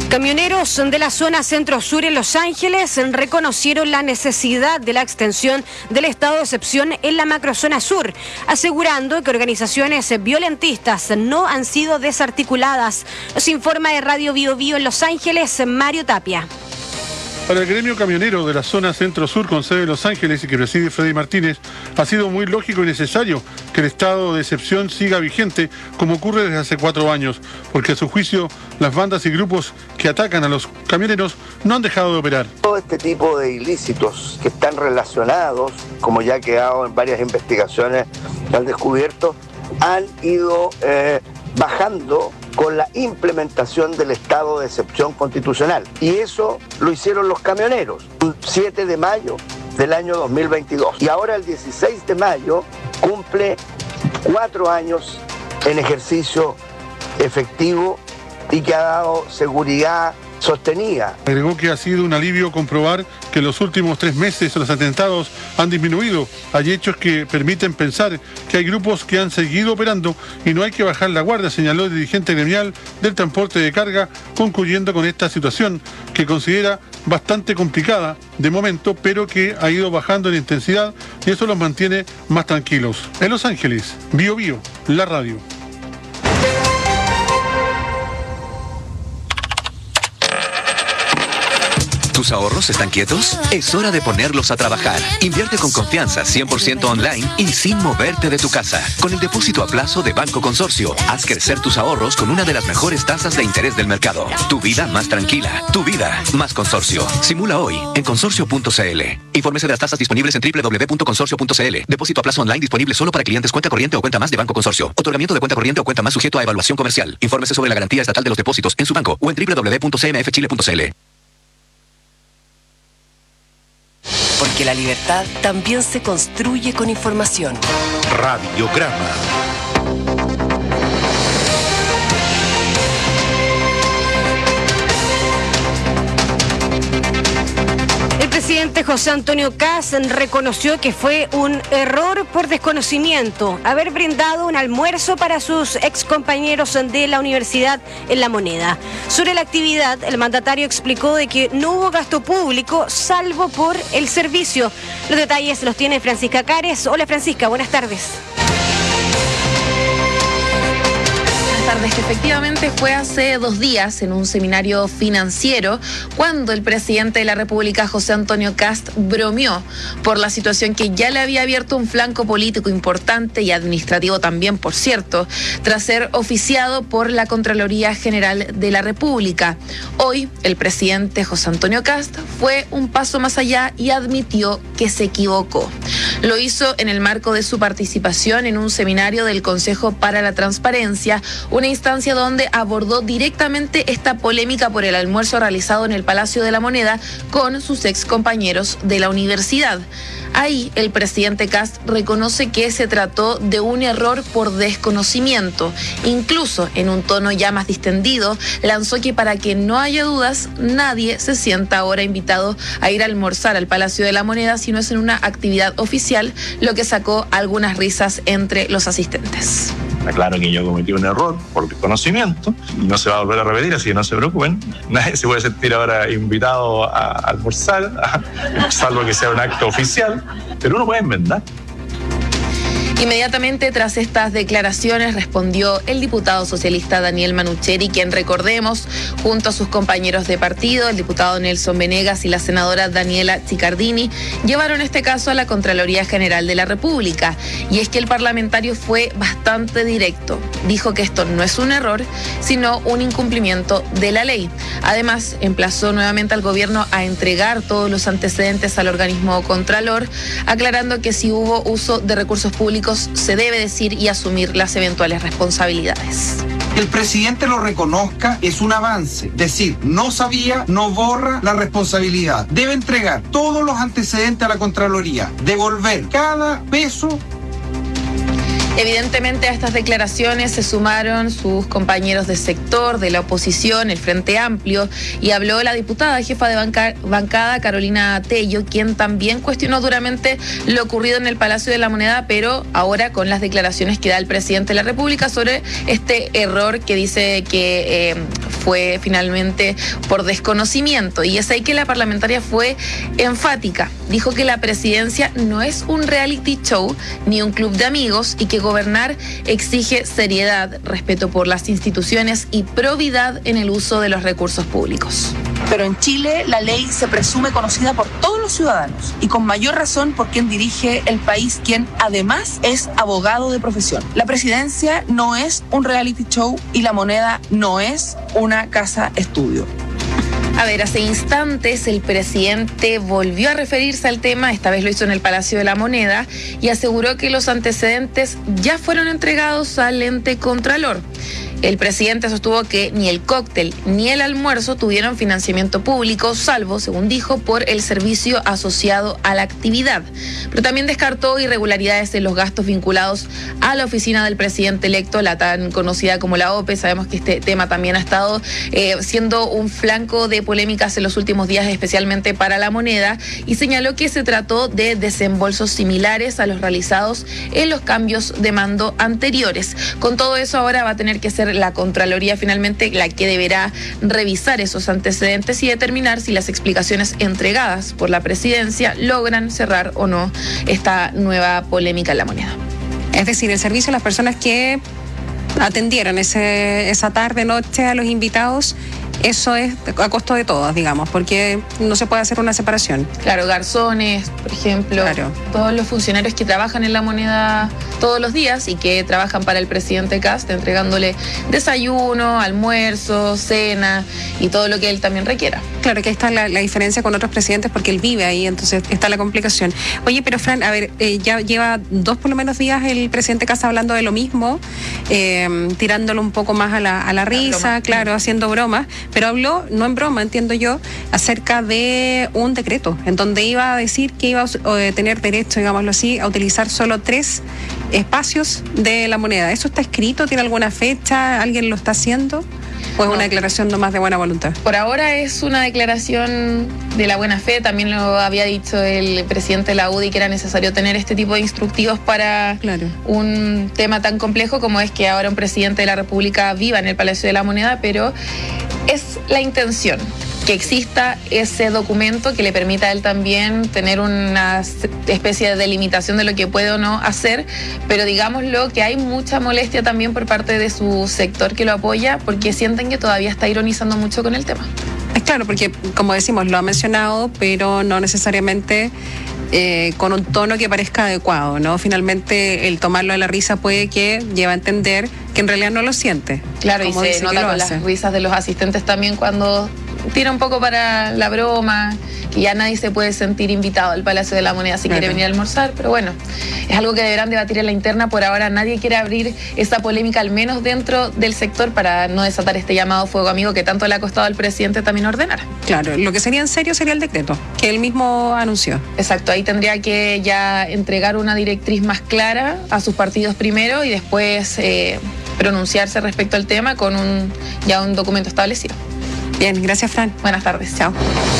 Camioneros de la zona centro-sur en Los Ángeles reconocieron la necesidad de la extensión del estado de excepción en la macrozona sur, asegurando que organizaciones violentistas no han sido desarticuladas. Nos informa de Radio Bio Bio en Los Ángeles, Mario Tapia. Para el gremio camionero de la zona centro-sur con sede en Los Ángeles y que preside Freddy Martínez, ha sido muy lógico y necesario que el estado de excepción siga vigente como ocurre desde hace 4 años, porque a su juicio las bandas y grupos que atacan a los camioneros no han dejado de operar. Todo este tipo de ilícitos que están relacionados, como ya ha quedado en varias investigaciones al descubierto, han ido bajando con la implementación del estado de excepción constitucional. Y eso lo hicieron los camioneros, el 7 de mayo del año 2022. Y ahora el 16 de mayo cumple 4 años en ejercicio efectivo y que ha dado seguridad sostenida. Agregó que ha sido un alivio comprobar que en los últimos 3 meses los atentados han disminuido. Hay hechos que permiten pensar que hay grupos que han seguido operando y no hay que bajar la guardia, señaló el dirigente gremial del transporte de carga, concluyendo con esta situación que considera bastante complicada de momento, pero que ha ido bajando en intensidad y eso los mantiene más tranquilos. En Los Ángeles, Bio Bio, la radio. ¿Tus ahorros están quietos? Es hora de ponerlos a trabajar. Invierte con confianza, 100% online y sin moverte de tu casa. Con el depósito a plazo de Banco Consorcio, haz crecer tus ahorros con una de las mejores tasas de interés del mercado. Tu vida más tranquila, tu vida más Consorcio. Simula hoy en consorcio.cl. Infórmese de las tasas disponibles en www.consorcio.cl. Depósito a plazo online disponible solo para clientes cuenta corriente o cuenta más de Banco Consorcio. Otorgamiento de cuenta corriente o cuenta más sujeto a evaluación comercial. Infórmese sobre la garantía estatal de los depósitos en su banco o en www.cmfchile.cl. Porque la libertad también se construye con información. Radiograma. El presidente José Antonio Kast reconoció que fue un error por desconocimiento haber brindado un almuerzo para sus excompañeros de la universidad en La Moneda. Sobre la actividad, el mandatario explicó de que no hubo gasto público salvo por el servicio. Los detalles los tiene Francisca Cares. Hola Francisca, buenas tardes. Que efectivamente fue hace 2 días en un seminario financiero cuando el presidente de la República, José Antonio Kast, bromeó por la situación que ya le había abierto un flanco político importante y administrativo también, por cierto, tras ser oficiado por la Contraloría General de la República. Hoy, el presidente José Antonio Kast fue un paso más allá y admitió que se equivocó. Lo hizo en el marco de su participación en un seminario del Consejo para la Transparencia, una instancia donde abordó directamente esta polémica por el almuerzo realizado en el Palacio de la Moneda con sus ex compañeros de la universidad. Ahí el presidente Kast reconoce que se trató de un error por desconocimiento. Incluso en un tono ya más distendido, lanzó que para que no haya dudas, nadie se sienta ahora invitado a ir a almorzar al Palacio de la Moneda si no es en una actividad oficial, lo que sacó algunas risas entre los asistentes. Claro que yo cometí un error por desconocimiento y no se va a volver a repetir, así que no se preocupen. Nadie se puede sentir ahora invitado a almorzar, salvo que sea un acto oficial, pero uno puede enmendar. Inmediatamente tras estas declaraciones respondió el diputado socialista Daniel Manucheri, quien, recordemos, junto a sus compañeros de partido, el diputado Nelson Venegas y la senadora Daniela Cicardini, llevaron este caso a la Contraloría General de la República. Y es que el parlamentario fue bastante directo. Dijo que esto no es un error, sino un incumplimiento de la ley. Además, emplazó nuevamente al gobierno a entregar todos los antecedentes al organismo Contralor, aclarando que si hubo uso de recursos públicos se debe decir y asumir las eventuales responsabilidades. Que el presidente lo reconozca es un avance. Decir, no sabía, no borra la responsabilidad. Debe entregar todos los antecedentes a la Contraloría, devolver cada peso. Evidentemente a estas declaraciones se sumaron sus compañeros de sector, de la oposición, el Frente Amplio, y habló la diputada jefa de bancada Carolina Tello, quien también cuestionó duramente lo ocurrido en el Palacio de la Moneda, pero ahora con las declaraciones que da el presidente de la República sobre este error que dice que fue finalmente por desconocimiento. Y es ahí que la parlamentaria fue enfática. Dijo que la presidencia no es un reality show ni un club de amigos y que gobernar exige seriedad, respeto por las instituciones y probidad en el uso de los recursos públicos. Pero en Chile la ley se presume conocida por todos los ciudadanos y con mayor razón por quien dirige el país, quien además es abogado de profesión. La presidencia no es un reality show y la moneda no es una casa estudio. A ver, hace instantes el presidente volvió a referirse al tema, esta vez lo hizo en el Palacio de la Moneda, y aseguró que los antecedentes ya fueron entregados al ente contralor. El presidente sostuvo que ni el cóctel ni el almuerzo tuvieron financiamiento público, salvo, según dijo, por el servicio asociado a la actividad. Pero también descartó irregularidades en los gastos vinculados a la oficina del presidente electo, la tan conocida como la OPE. Sabemos que este tema también ha estado siendo un flanco de polémicas en los últimos días, especialmente para la moneda, y señaló que se trató de desembolsos similares a los realizados en los cambios de mando anteriores. Con todo eso, ahora va a tener que ser la Contraloría finalmente la que deberá revisar esos antecedentes y determinar si las explicaciones entregadas por la presidencia logran cerrar o no esta nueva polémica en la moneda. Es decir, el servicio a las personas que atendieron esa tarde, noche a los invitados, eso es a costo de todos, digamos, porque no se puede hacer una separación. Claro, garzones, por ejemplo, claro. Todos los funcionarios que trabajan en la moneda todos los días y que trabajan para el presidente Kast, entregándole desayuno, almuerzo, cena y todo lo que él también requiera. Claro, que ahí está la diferencia con otros presidentes porque él vive ahí, entonces está la complicación. Oye, pero Fran, a ver, ya lleva 2 por lo menos días el presidente Kast hablando de lo mismo, tirándolo un poco más a la risa, claro, haciendo bromas. Pero habló, no en broma, entiendo yo, acerca de un decreto en donde iba a decir que iba a tener derecho, digámoslo así, a utilizar solo 3 espacios de la moneda. ¿Eso está escrito? ¿Tiene alguna fecha? ¿Alguien lo está haciendo? ¿O es una declaración nomás de buena voluntad? Por ahora es una declaración de la buena fe. También lo había dicho el presidente de la UDI que era necesario tener este tipo de instructivos para un tema tan complejo como es que ahora un presidente de la República viva en el Palacio de la Moneda, pero es la intención que exista ese documento que le permita a él también tener una especie de delimitación de lo que puede o no hacer, pero digámoslo que hay mucha molestia también por parte de su sector que lo apoya porque sienten que todavía está ironizando mucho con el tema. Es claro, porque como decimos, lo ha mencionado, pero no necesariamente con un tono que parezca adecuado, ¿no? Finalmente el tomarlo a la risa puede que lleve a entender que en realidad no lo siente. Claro, y se nota con las risas de los asistentes también cuando tira un poco para la broma, que ya nadie se puede sentir invitado al Palacio de la Moneda si quiere venir a almorzar, pero bueno, es algo que deberán debatir en la interna. Por ahora nadie quiere abrir esa polémica, al menos dentro del sector, para no desatar este llamado fuego amigo que tanto le ha costado al presidente también ordenar. Claro, lo que sería en serio sería el decreto, que él mismo anunció. Exacto, ahí tendría que ya entregar una directriz más clara a sus partidos primero y después pronunciarse respecto al tema con un documento establecido. Bien, gracias, Fran. Buenas tardes. Chao.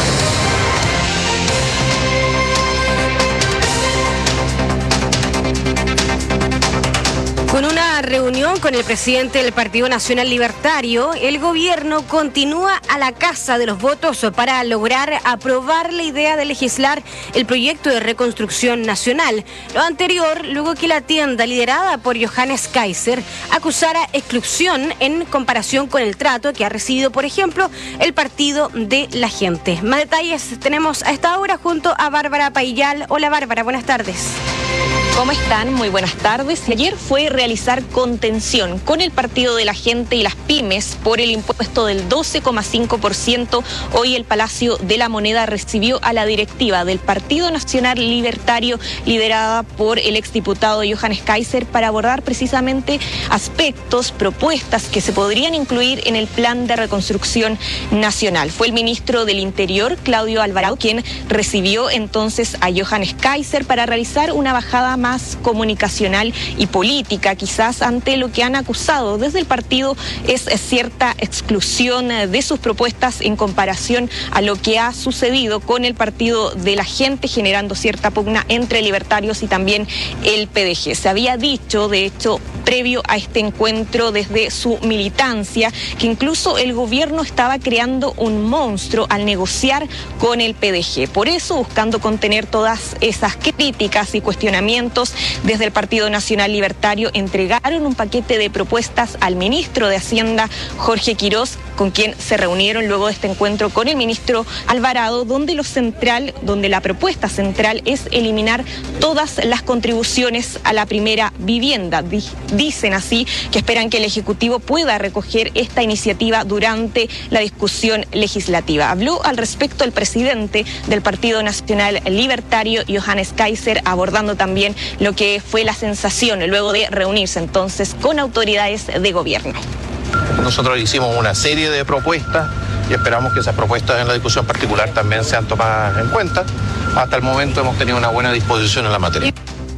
Con una reunión con el presidente del Partido Nacional Libertario, el gobierno continúa a la caza de los votos para lograr aprobar la idea de legislar el proyecto de reconstrucción nacional. Lo anterior, luego que la tienda liderada por Johannes Kaiser acusara exclusión en comparación con el trato que ha recibido, por ejemplo, el Partido de la Gente. Más detalles tenemos a esta hora junto a Bárbara Paillal. Hola Bárbara, buenas tardes. ¿Cómo están? Muy buenas tardes. Ayer fue realizar contención con el Partido de la Gente y las pymes por el impuesto del 12,5%. Hoy el Palacio de la Moneda recibió a la directiva del Partido Nacional Libertario, liderada por el exdiputado Johannes Kaiser, para abordar precisamente aspectos, propuestas que se podrían incluir en el plan de reconstrucción nacional. Fue el ministro del Interior, Claudio Alvarado, quien recibió entonces a Johannes Kaiser para realizar una bajada bajada más comunicacional y política, quizás ante lo que han acusado desde el partido es cierta exclusión de sus propuestas en comparación a lo que ha sucedido con el Partido de la Gente, generando cierta pugna entre libertarios y también el PDG. Se había dicho, de hecho, previo a este encuentro desde su militancia, que incluso el gobierno estaba creando un monstruo al negociar con el PDG. Por eso, buscando contener todas esas críticas y cuestionamientos, desde el Partido Nacional Libertario entregaron un paquete de propuestas al ministro de Hacienda, Jorge Quirós, con quien se reunieron luego de este encuentro con el ministro Alvarado, donde la propuesta central es eliminar todas las contribuciones a la primera vivienda. Dicen así que esperan que el Ejecutivo pueda recoger esta iniciativa durante la discusión legislativa. Habló al respecto el presidente del Partido Nacional Libertario, Johannes Kaiser, abordando también lo que fue la sensación luego de reunirse entonces con autoridades de gobierno. Nosotros hicimos una serie de propuestas y esperamos que esas propuestas en la discusión particular también sean tomadas en cuenta. Hasta el momento hemos tenido una buena disposición en la materia.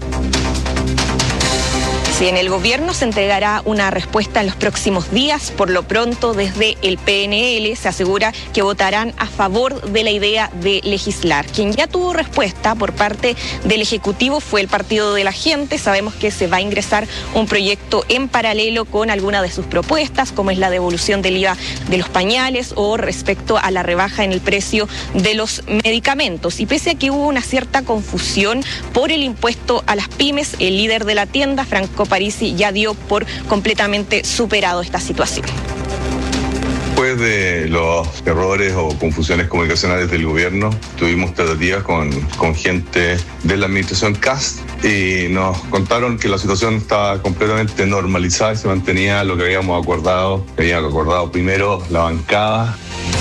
Sí, en el gobierno se entregará una respuesta en los próximos días. Por lo pronto, desde el PNL se asegura que votarán a favor de la idea de legislar. Quien ya tuvo respuesta por parte del Ejecutivo fue el Partido de la Gente. Sabemos que se va a ingresar un proyecto en paralelo con alguna de sus propuestas, como es la devolución del IVA de los pañales o respecto a la rebaja en el precio de los medicamentos. Y pese a que hubo una cierta confusión por el impuesto a las pymes, el líder de la tienda, Franco Parisi, ya dio por completamente superado esta situación. Después de los errores o confusiones comunicacionales del gobierno, tuvimos tratativas con gente de la administración Kast y nos contaron que la situación estaba completamente normalizada y se mantenía lo que habíamos acordado. Habíamos acordado primero la bancada.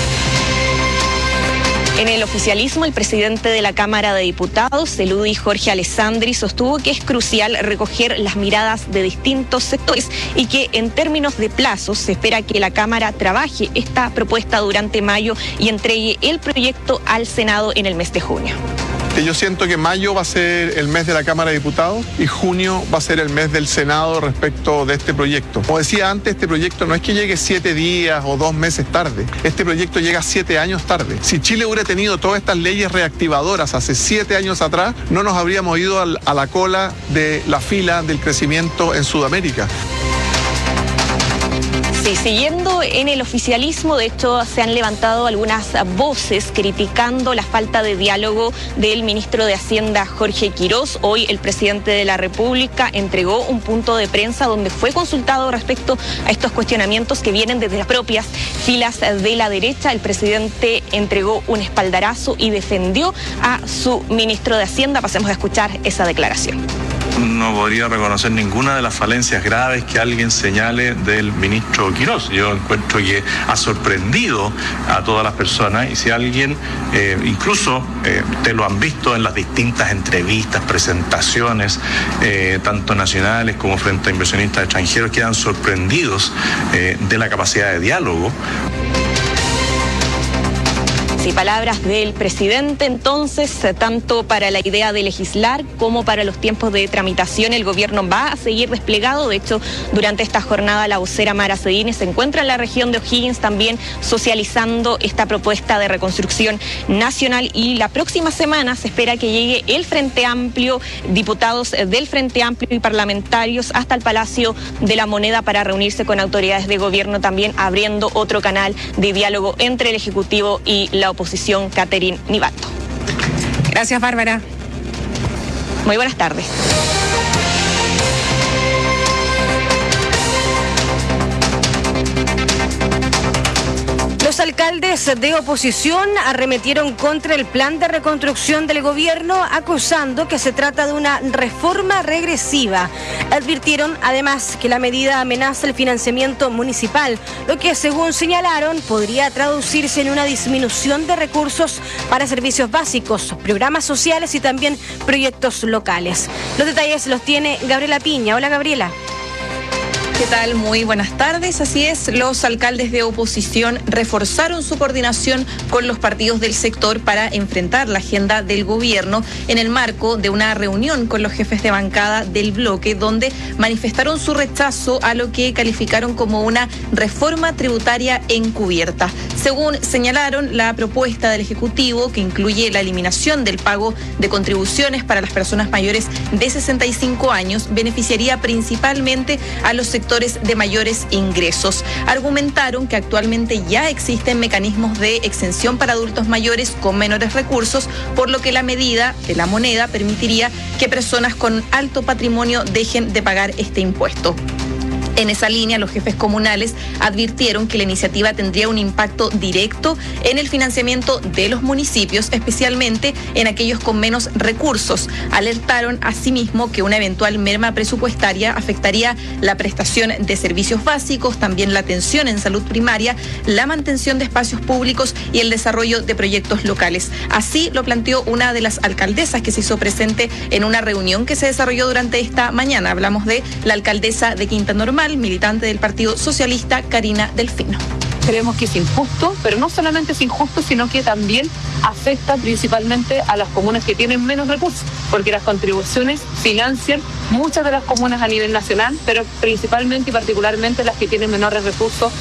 En el oficialismo, el presidente de la Cámara de Diputados, el UDI Jorge Alessandri, sostuvo que es crucial recoger las miradas de distintos sectores y que en términos de plazos se espera que la Cámara trabaje esta propuesta durante mayo y entregue el proyecto al Senado en el mes de junio. Yo siento que mayo va a ser el mes de la Cámara de Diputados y junio va a ser el mes del Senado respecto de este proyecto. Como decía antes, este proyecto no es que llegue 7 días o 2 meses tarde. Este proyecto llega 7 años tarde. Si Chile hubiera tenido todas estas leyes reactivadoras hace 7 años atrás, no nos habríamos ido a la cola de la fila del crecimiento en Sudamérica. Sí, siguiendo en el oficialismo, de hecho, se han levantado algunas voces criticando la falta de diálogo del ministro de Hacienda, Jorge Quirós. Hoy el presidente de la República entregó un punto de prensa donde fue consultado respecto a estos cuestionamientos que vienen desde las propias filas de la derecha. El presidente entregó un espaldarazo y defendió a su ministro de Hacienda. Pasemos a escuchar esa declaración. No podría reconocer ninguna de las falencias graves que alguien señale del ministro Quirós. Yo encuentro que ha sorprendido a todas las personas y si alguien, incluso te lo han visto en las distintas entrevistas, presentaciones, tanto nacionales como frente a inversionistas extranjeros, quedan sorprendidos de la capacidad de diálogo. Sí, palabras del presidente. Entonces, tanto para la idea de legislar como para los tiempos de tramitación, el gobierno va a seguir desplegado. De hecho, durante esta jornada, la vocera Mara Cedini se encuentra en la región de O'Higgins también socializando esta propuesta de reconstrucción nacional. Y la próxima semana se espera que llegue el Frente Amplio, diputados del Frente Amplio y parlamentarios hasta el Palacio de la Moneda para reunirse con autoridades de gobierno, también abriendo otro canal de diálogo entre el Ejecutivo y la oposición. Catherine Nivato. Gracias, Bárbara. Muy buenas tardes. Los alcaldes de oposición arremetieron contra el plan de reconstrucción del gobierno, acusando que se trata de una reforma regresiva. Advirtieron además que la medida amenaza el financiamiento municipal, lo que, según señalaron, podría traducirse en una disminución de recursos para servicios básicos, programas sociales y también proyectos locales. Los detalles los tiene Gabriela Piña. Hola, Gabriela. ¿Qué tal? Muy buenas tardes. Así es, los alcaldes de oposición reforzaron su coordinación con los partidos del sector para enfrentar la agenda del gobierno en el marco de una reunión con los jefes de bancada del bloque, donde manifestaron su rechazo a lo que calificaron como una reforma tributaria encubierta. Según señalaron, la propuesta del Ejecutivo, que incluye la eliminación del pago de contribuciones para las personas mayores de 65 años, beneficiaría principalmente a los sectores de mayores ingresos. Argumentaron que actualmente ya existen mecanismos de exención para adultos mayores con menores recursos, por lo que la medida de la moneda permitiría que personas con alto patrimonio dejen de pagar este impuesto. En esa línea, los jefes comunales advirtieron que la iniciativa tendría un impacto directo en el financiamiento de los municipios, especialmente en aquellos con menos recursos. Alertaron asimismo que una eventual merma presupuestaria afectaría la prestación de servicios básicos, también la atención en salud primaria, la mantención de espacios públicos y el desarrollo de proyectos locales. Así lo planteó una de las alcaldesas que se hizo presente en una reunión que se desarrolló durante esta mañana. Hablamos de la alcaldesa de Quinta Normal, militante del Partido Socialista, Karina Delfino. Creemos que es injusto, pero no solamente es injusto, sino que también afecta principalmente a las comunas que tienen menos recursos, porque las contribuciones financian muchas de las comunas a nivel nacional, pero principalmente y particularmente las que tienen menores recursos.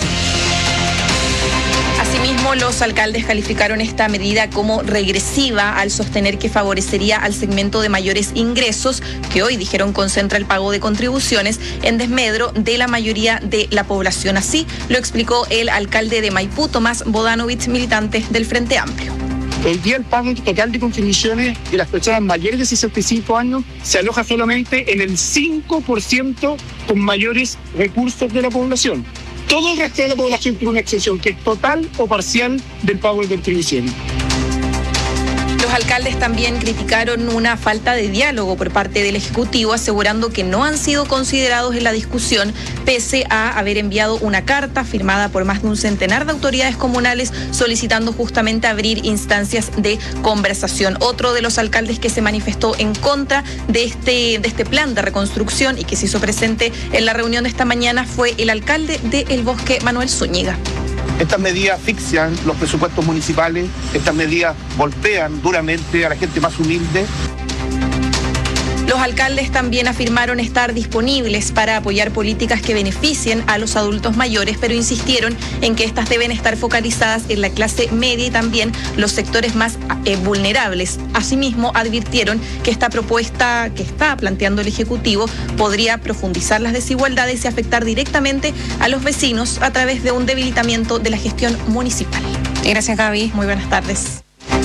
Asimismo, los alcaldes calificaron esta medida como regresiva al sostener que favorecería al segmento de mayores ingresos, que hoy dijeron concentra el pago de contribuciones en desmedro de la mayoría de la población. Así lo explicó el alcalde de Maipú, Tomás Bodanovich, militante del Frente Amplio. Hoy día el pago total de contribuciones de las personas mayores de 65 años se aloja solamente en el 5% con mayores recursos de la población. Todo el resto de la población tiene una exención que es total o parcial del pago de contribuciones. Los alcaldes también criticaron una falta de diálogo por parte del Ejecutivo, asegurando que no han sido considerados en la discusión, pese a haber enviado una carta firmada por más de un centenar de autoridades comunales solicitando justamente abrir instancias de conversación. Otro de los alcaldes que se manifestó en contra de este plan de reconstrucción y que se hizo presente en la reunión de esta mañana fue el alcalde de El Bosque, Manuel Zúñiga. Estas medidas asfixian los presupuestos municipales, estas medidas golpean duramente a la gente más humilde. Los alcaldes también afirmaron estar disponibles para apoyar políticas que beneficien a los adultos mayores, pero insistieron en que estas deben estar focalizadas en la clase media y también los sectores más vulnerables. Asimismo, advirtieron que esta propuesta que está planteando el Ejecutivo podría profundizar las desigualdades y afectar directamente a los vecinos a través de un debilitamiento de la gestión municipal. Gracias, Gaby. Muy buenas tardes.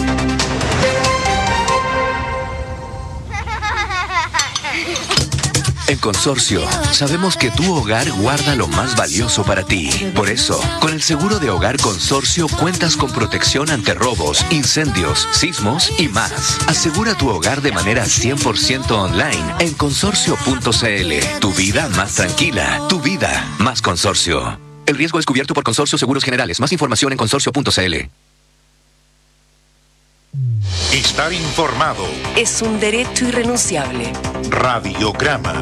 En Consorcio, sabemos que tu hogar guarda lo más valioso para ti. Por eso, con el seguro de hogar Consorcio cuentas con protección ante robos, incendios, sismos y más. Asegura tu hogar de manera 100% online en consorcio.cl. Tu vida más tranquila, tu vida más Consorcio. El riesgo es cubierto por Consorcio Seguros Generales. Más información en consorcio.cl. Estar informado es un derecho irrenunciable. Radiograma.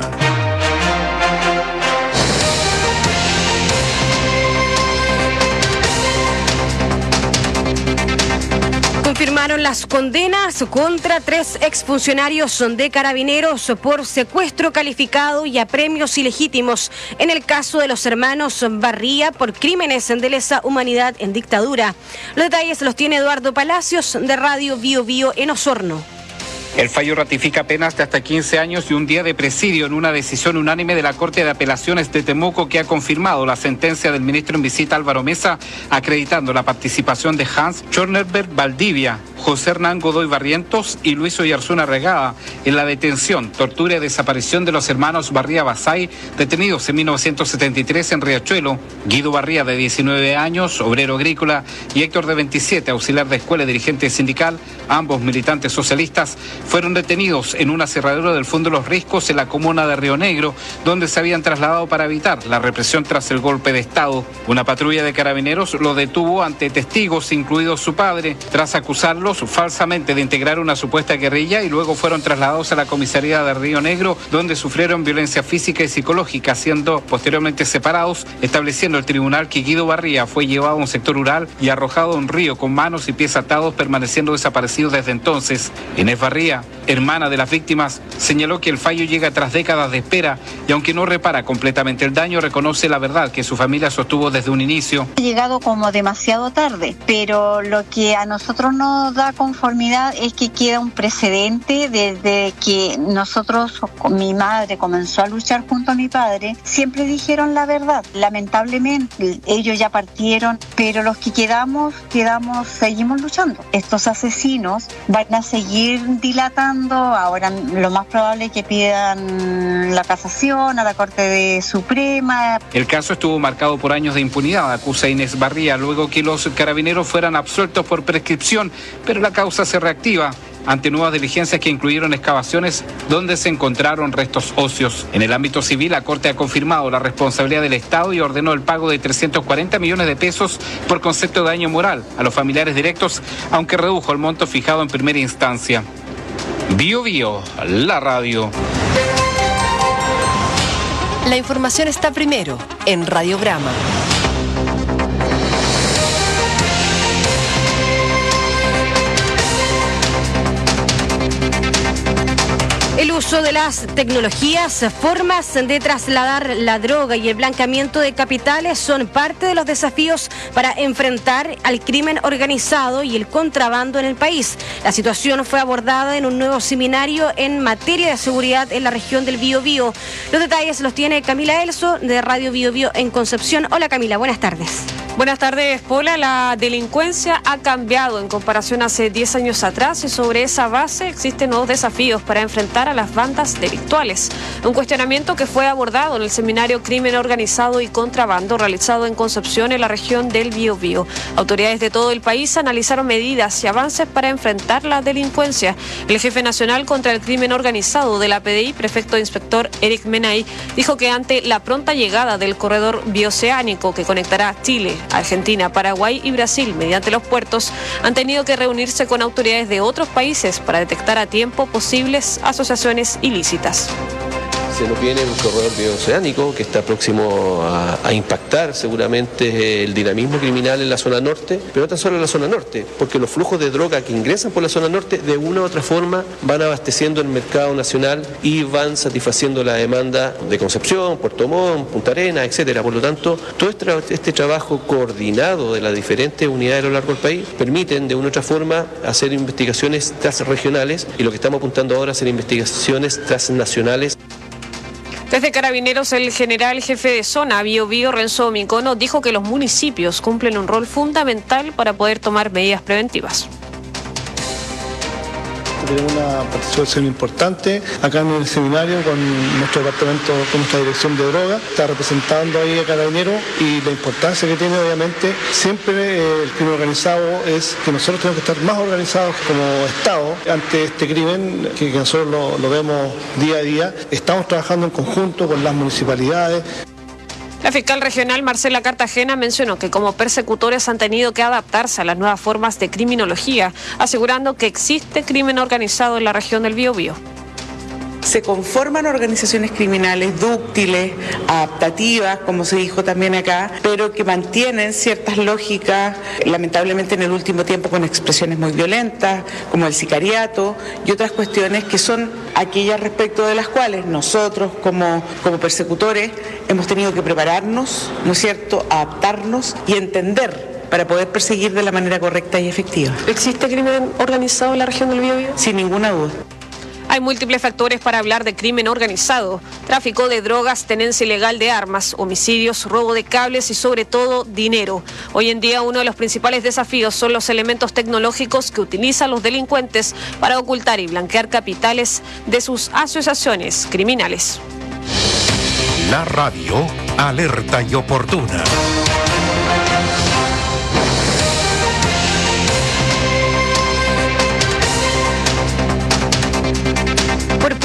Confirmaron las condenas contra 3 exfuncionarios de Carabineros por secuestro calificado y apremios ilegítimos en el caso de los hermanos Barría por crímenes de lesa humanidad en dictadura. Los detalles los tiene Eduardo Palacios de Radio Bio Bio en Osorno. El fallo ratifica penas de hasta 15 años y un día de presidio en una decisión unánime de la Corte de Apelaciones de Temuco, que ha confirmado la sentencia del ministro en visita Álvaro Mesa, acreditando la participación de Hans Schörnerberg Valdivia, José Hernán Godoy Barrientos y Luis Oyarzuna Regada en la detención, tortura y desaparición de los hermanos Barría Basay, detenidos en 1973 en Riachuelo. Guido Barría, de 19 años, obrero agrícola, y Héctor, de 27, auxiliar de escuela y dirigente sindical, ambos militantes socialistas, fueron detenidos en un aserradero del Fondo de los Riscos en la comuna de Río Negro, donde se habían trasladado para evitar la represión tras el golpe de Estado. Una patrulla de carabineros lo detuvo ante testigos, incluido su padre, tras acusarlos falsamente de integrar una supuesta guerrilla, y luego fueron trasladados a la comisaría de Río Negro, donde sufrieron violencia física y psicológica, siendo posteriormente separados, estableciendo el tribunal que Guido Barría fue llevado a un sector rural y arrojado a un río con manos y pies atados, permaneciendo desaparecido desde entonces. Inés Barría, hermana de las víctimas, señaló que el fallo llega tras décadas de espera y aunque no repara completamente el daño, reconoce la verdad que su familia sostuvo desde un inicio. Ha llegado como demasiado tarde, pero lo que a nosotros nos da conformidad es que queda un precedente desde que nosotros, mi madre comenzó a luchar junto a mi padre, siempre dijeron la verdad. Lamentablemente ellos ya partieron, pero los que quedamos, seguimos luchando. Estos asesinos van a seguir dilatando. Ahora lo más probable es que pidan la casación a la Corte Suprema. El caso estuvo marcado por años de impunidad, acusa Inés Barría, luego que los carabineros fueran absueltos por prescripción, pero la causa se reactiva ante nuevas diligencias que incluyeron excavaciones donde se encontraron restos óseos. En el ámbito civil, la Corte ha confirmado la responsabilidad del Estado y ordenó el pago de 340 millones de pesos por concepto de daño moral a los familiares directos, aunque redujo el monto fijado en primera instancia. Bio Bio, la radio. La información está primero en Radiograma. El uso de las tecnologías, formas de trasladar la droga y el blanqueamiento de capitales son parte de los desafíos para enfrentar al crimen organizado y el contrabando en el país. La situación fue abordada en un nuevo seminario en materia de seguridad en la región del Biobío. Los detalles los tiene Camila Elso de Radio Biobío en Concepción. Hola Camila, buenas tardes. Buenas tardes, Pola. La delincuencia ha cambiado en comparación hace 10 años atrás y sobre esa base existen nuevos desafíos para enfrentar a las bandas delictuales. Un cuestionamiento que fue abordado en el seminario Crimen Organizado y Contrabando realizado en Concepción en la región del Biobío. Autoridades de todo el país analizaron medidas y avances para enfrentar la delincuencia. El jefe nacional contra el crimen organizado de la PDI, prefecto inspector Eric Menay, dijo que ante la pronta llegada del corredor bioceánico que conectará Chile, Argentina, Paraguay y Brasil mediante los puertos, han tenido que reunirse con autoridades de otros países para detectar a tiempo posibles asociaciones ilícitas. Se nos viene un corredor bioceánico que está próximo a impactar seguramente el dinamismo criminal en la zona norte, pero no tan solo en la zona norte, porque los flujos de droga que ingresan por la zona norte de una u otra forma van abasteciendo el mercado nacional y van satisfaciendo la demanda de Concepción, Puerto Montt, Punta Arenas, etcétera. Por lo tanto, todo este trabajo coordinado de las diferentes unidades a lo largo del país permiten de una u otra forma hacer investigaciones transregionales y lo que estamos apuntando ahora es hacer investigaciones transnacionales. Desde Carabineros, el general jefe de zona Biobío, Renzo Micono, dijo que los municipios cumplen un rol fundamental para poder tomar medidas preventivas. Tenemos una participación importante acá en el seminario con nuestro departamento, con nuestra dirección de droga. Está representando ahí a Carabineros y la importancia que tiene obviamente siempre el crimen organizado es que nosotros tenemos que estar más organizados como Estado ante este crimen que nosotros lo vemos día a día. Estamos trabajando en conjunto con las municipalidades. La fiscal regional Marcela Cartagena mencionó que como persecutores han tenido que adaptarse a las nuevas formas de criminología, asegurando que existe crimen organizado en la región del Biobío. Se conforman organizaciones criminales dúctiles, adaptativas, como se dijo también acá, pero que mantienen ciertas lógicas, lamentablemente en el último tiempo con expresiones muy violentas, como el sicariato y otras cuestiones que son aquellas respecto de las cuales nosotros como persecutores hemos tenido que prepararnos, ¿no es cierto?, adaptarnos y entender para poder perseguir de la manera correcta y efectiva. ¿Existe crimen organizado en la región del Biobío? Sin ninguna duda. Hay múltiples factores para hablar de crimen organizado: tráfico de drogas, tenencia ilegal de armas, homicidios, robo de cables y sobre todo dinero. Hoy en día uno de los principales desafíos son los elementos tecnológicos que utilizan los delincuentes para ocultar y blanquear capitales de sus asociaciones criminales. La radio alerta y oportuna.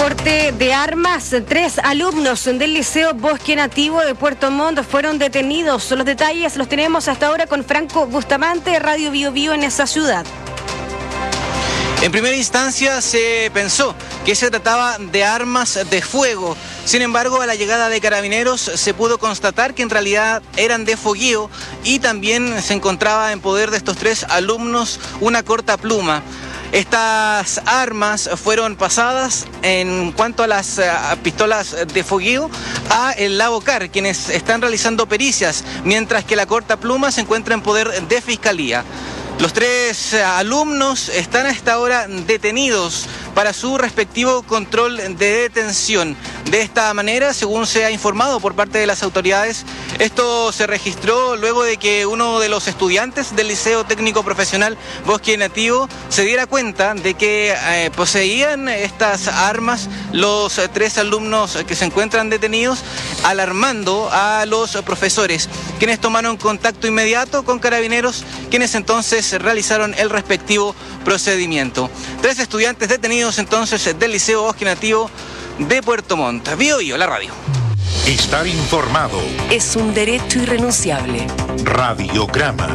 Porte de armas. 3 alumnos del Liceo Bosque Nativo de Puerto Montt fueron detenidos. Los detalles los tenemos hasta ahora con Franco Bustamante, Radio Bio Bio en esa ciudad. En primera instancia se pensó que se trataba de armas de fuego. Sin embargo, a la llegada de carabineros se pudo constatar que en realidad eran de fogueo y también se encontraba en poder de estos 3 alumnos una corta pluma. Estas armas fueron pasadas en cuanto a las pistolas de fogueo a el Labocar, quienes están realizando pericias, mientras que la corta pluma se encuentra en poder de Fiscalía. Los 3 alumnos están a esta hora detenidos para su respectivo control de detención. De esta manera, según se ha informado por parte de las autoridades, esto se registró luego de que uno de los estudiantes del Liceo Técnico Profesional Bosque Nativo se diera cuenta de que poseían estas armas los 3 alumnos que se encuentran detenidos, alarmando a los profesores, quienes tomaron contacto inmediato con carabineros, quienes entonces realizaron el respectivo procedimiento. 3 estudiantes detenidos entonces del Liceo Bosque Nativo de Puerto Montt. Bio Bio, la radio. Estar informado es un derecho irrenunciable. Radiograma.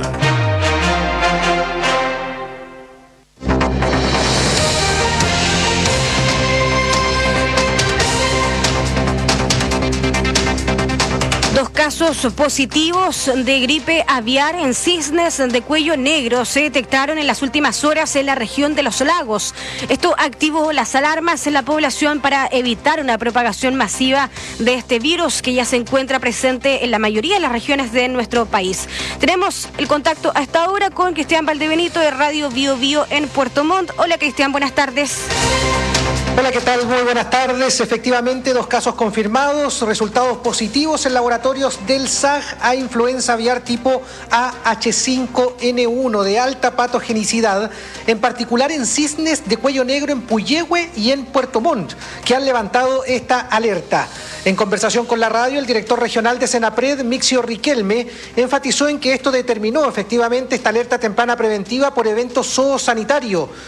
Dos casos positivos de gripe aviar en cisnes de cuello negro se detectaron en las últimas horas en la región de Los Lagos. Esto activó las alarmas en la población para evitar una propagación masiva de este virus que ya se encuentra presente en la mayoría de las regiones de nuestro país. Tenemos el contacto a esta hora con Cristian Valdebenito de Radio Bio Bio en Puerto Montt. Hola Cristian, buenas tardes. Hola, ¿qué tal? Muy buenas tardes. Efectivamente, 2 casos confirmados, resultados positivos en laboratorios del SAG a influenza aviar tipo AH5N1 de alta patogenicidad, en particular en cisnes de cuello negro en Puyehue y en Puerto Montt, que han levantado esta alerta. En conversación con la radio, el director regional de Senapred, Mixio Riquelme, enfatizó en que esto determinó efectivamente esta alerta temprana preventiva por evento zoosanitario,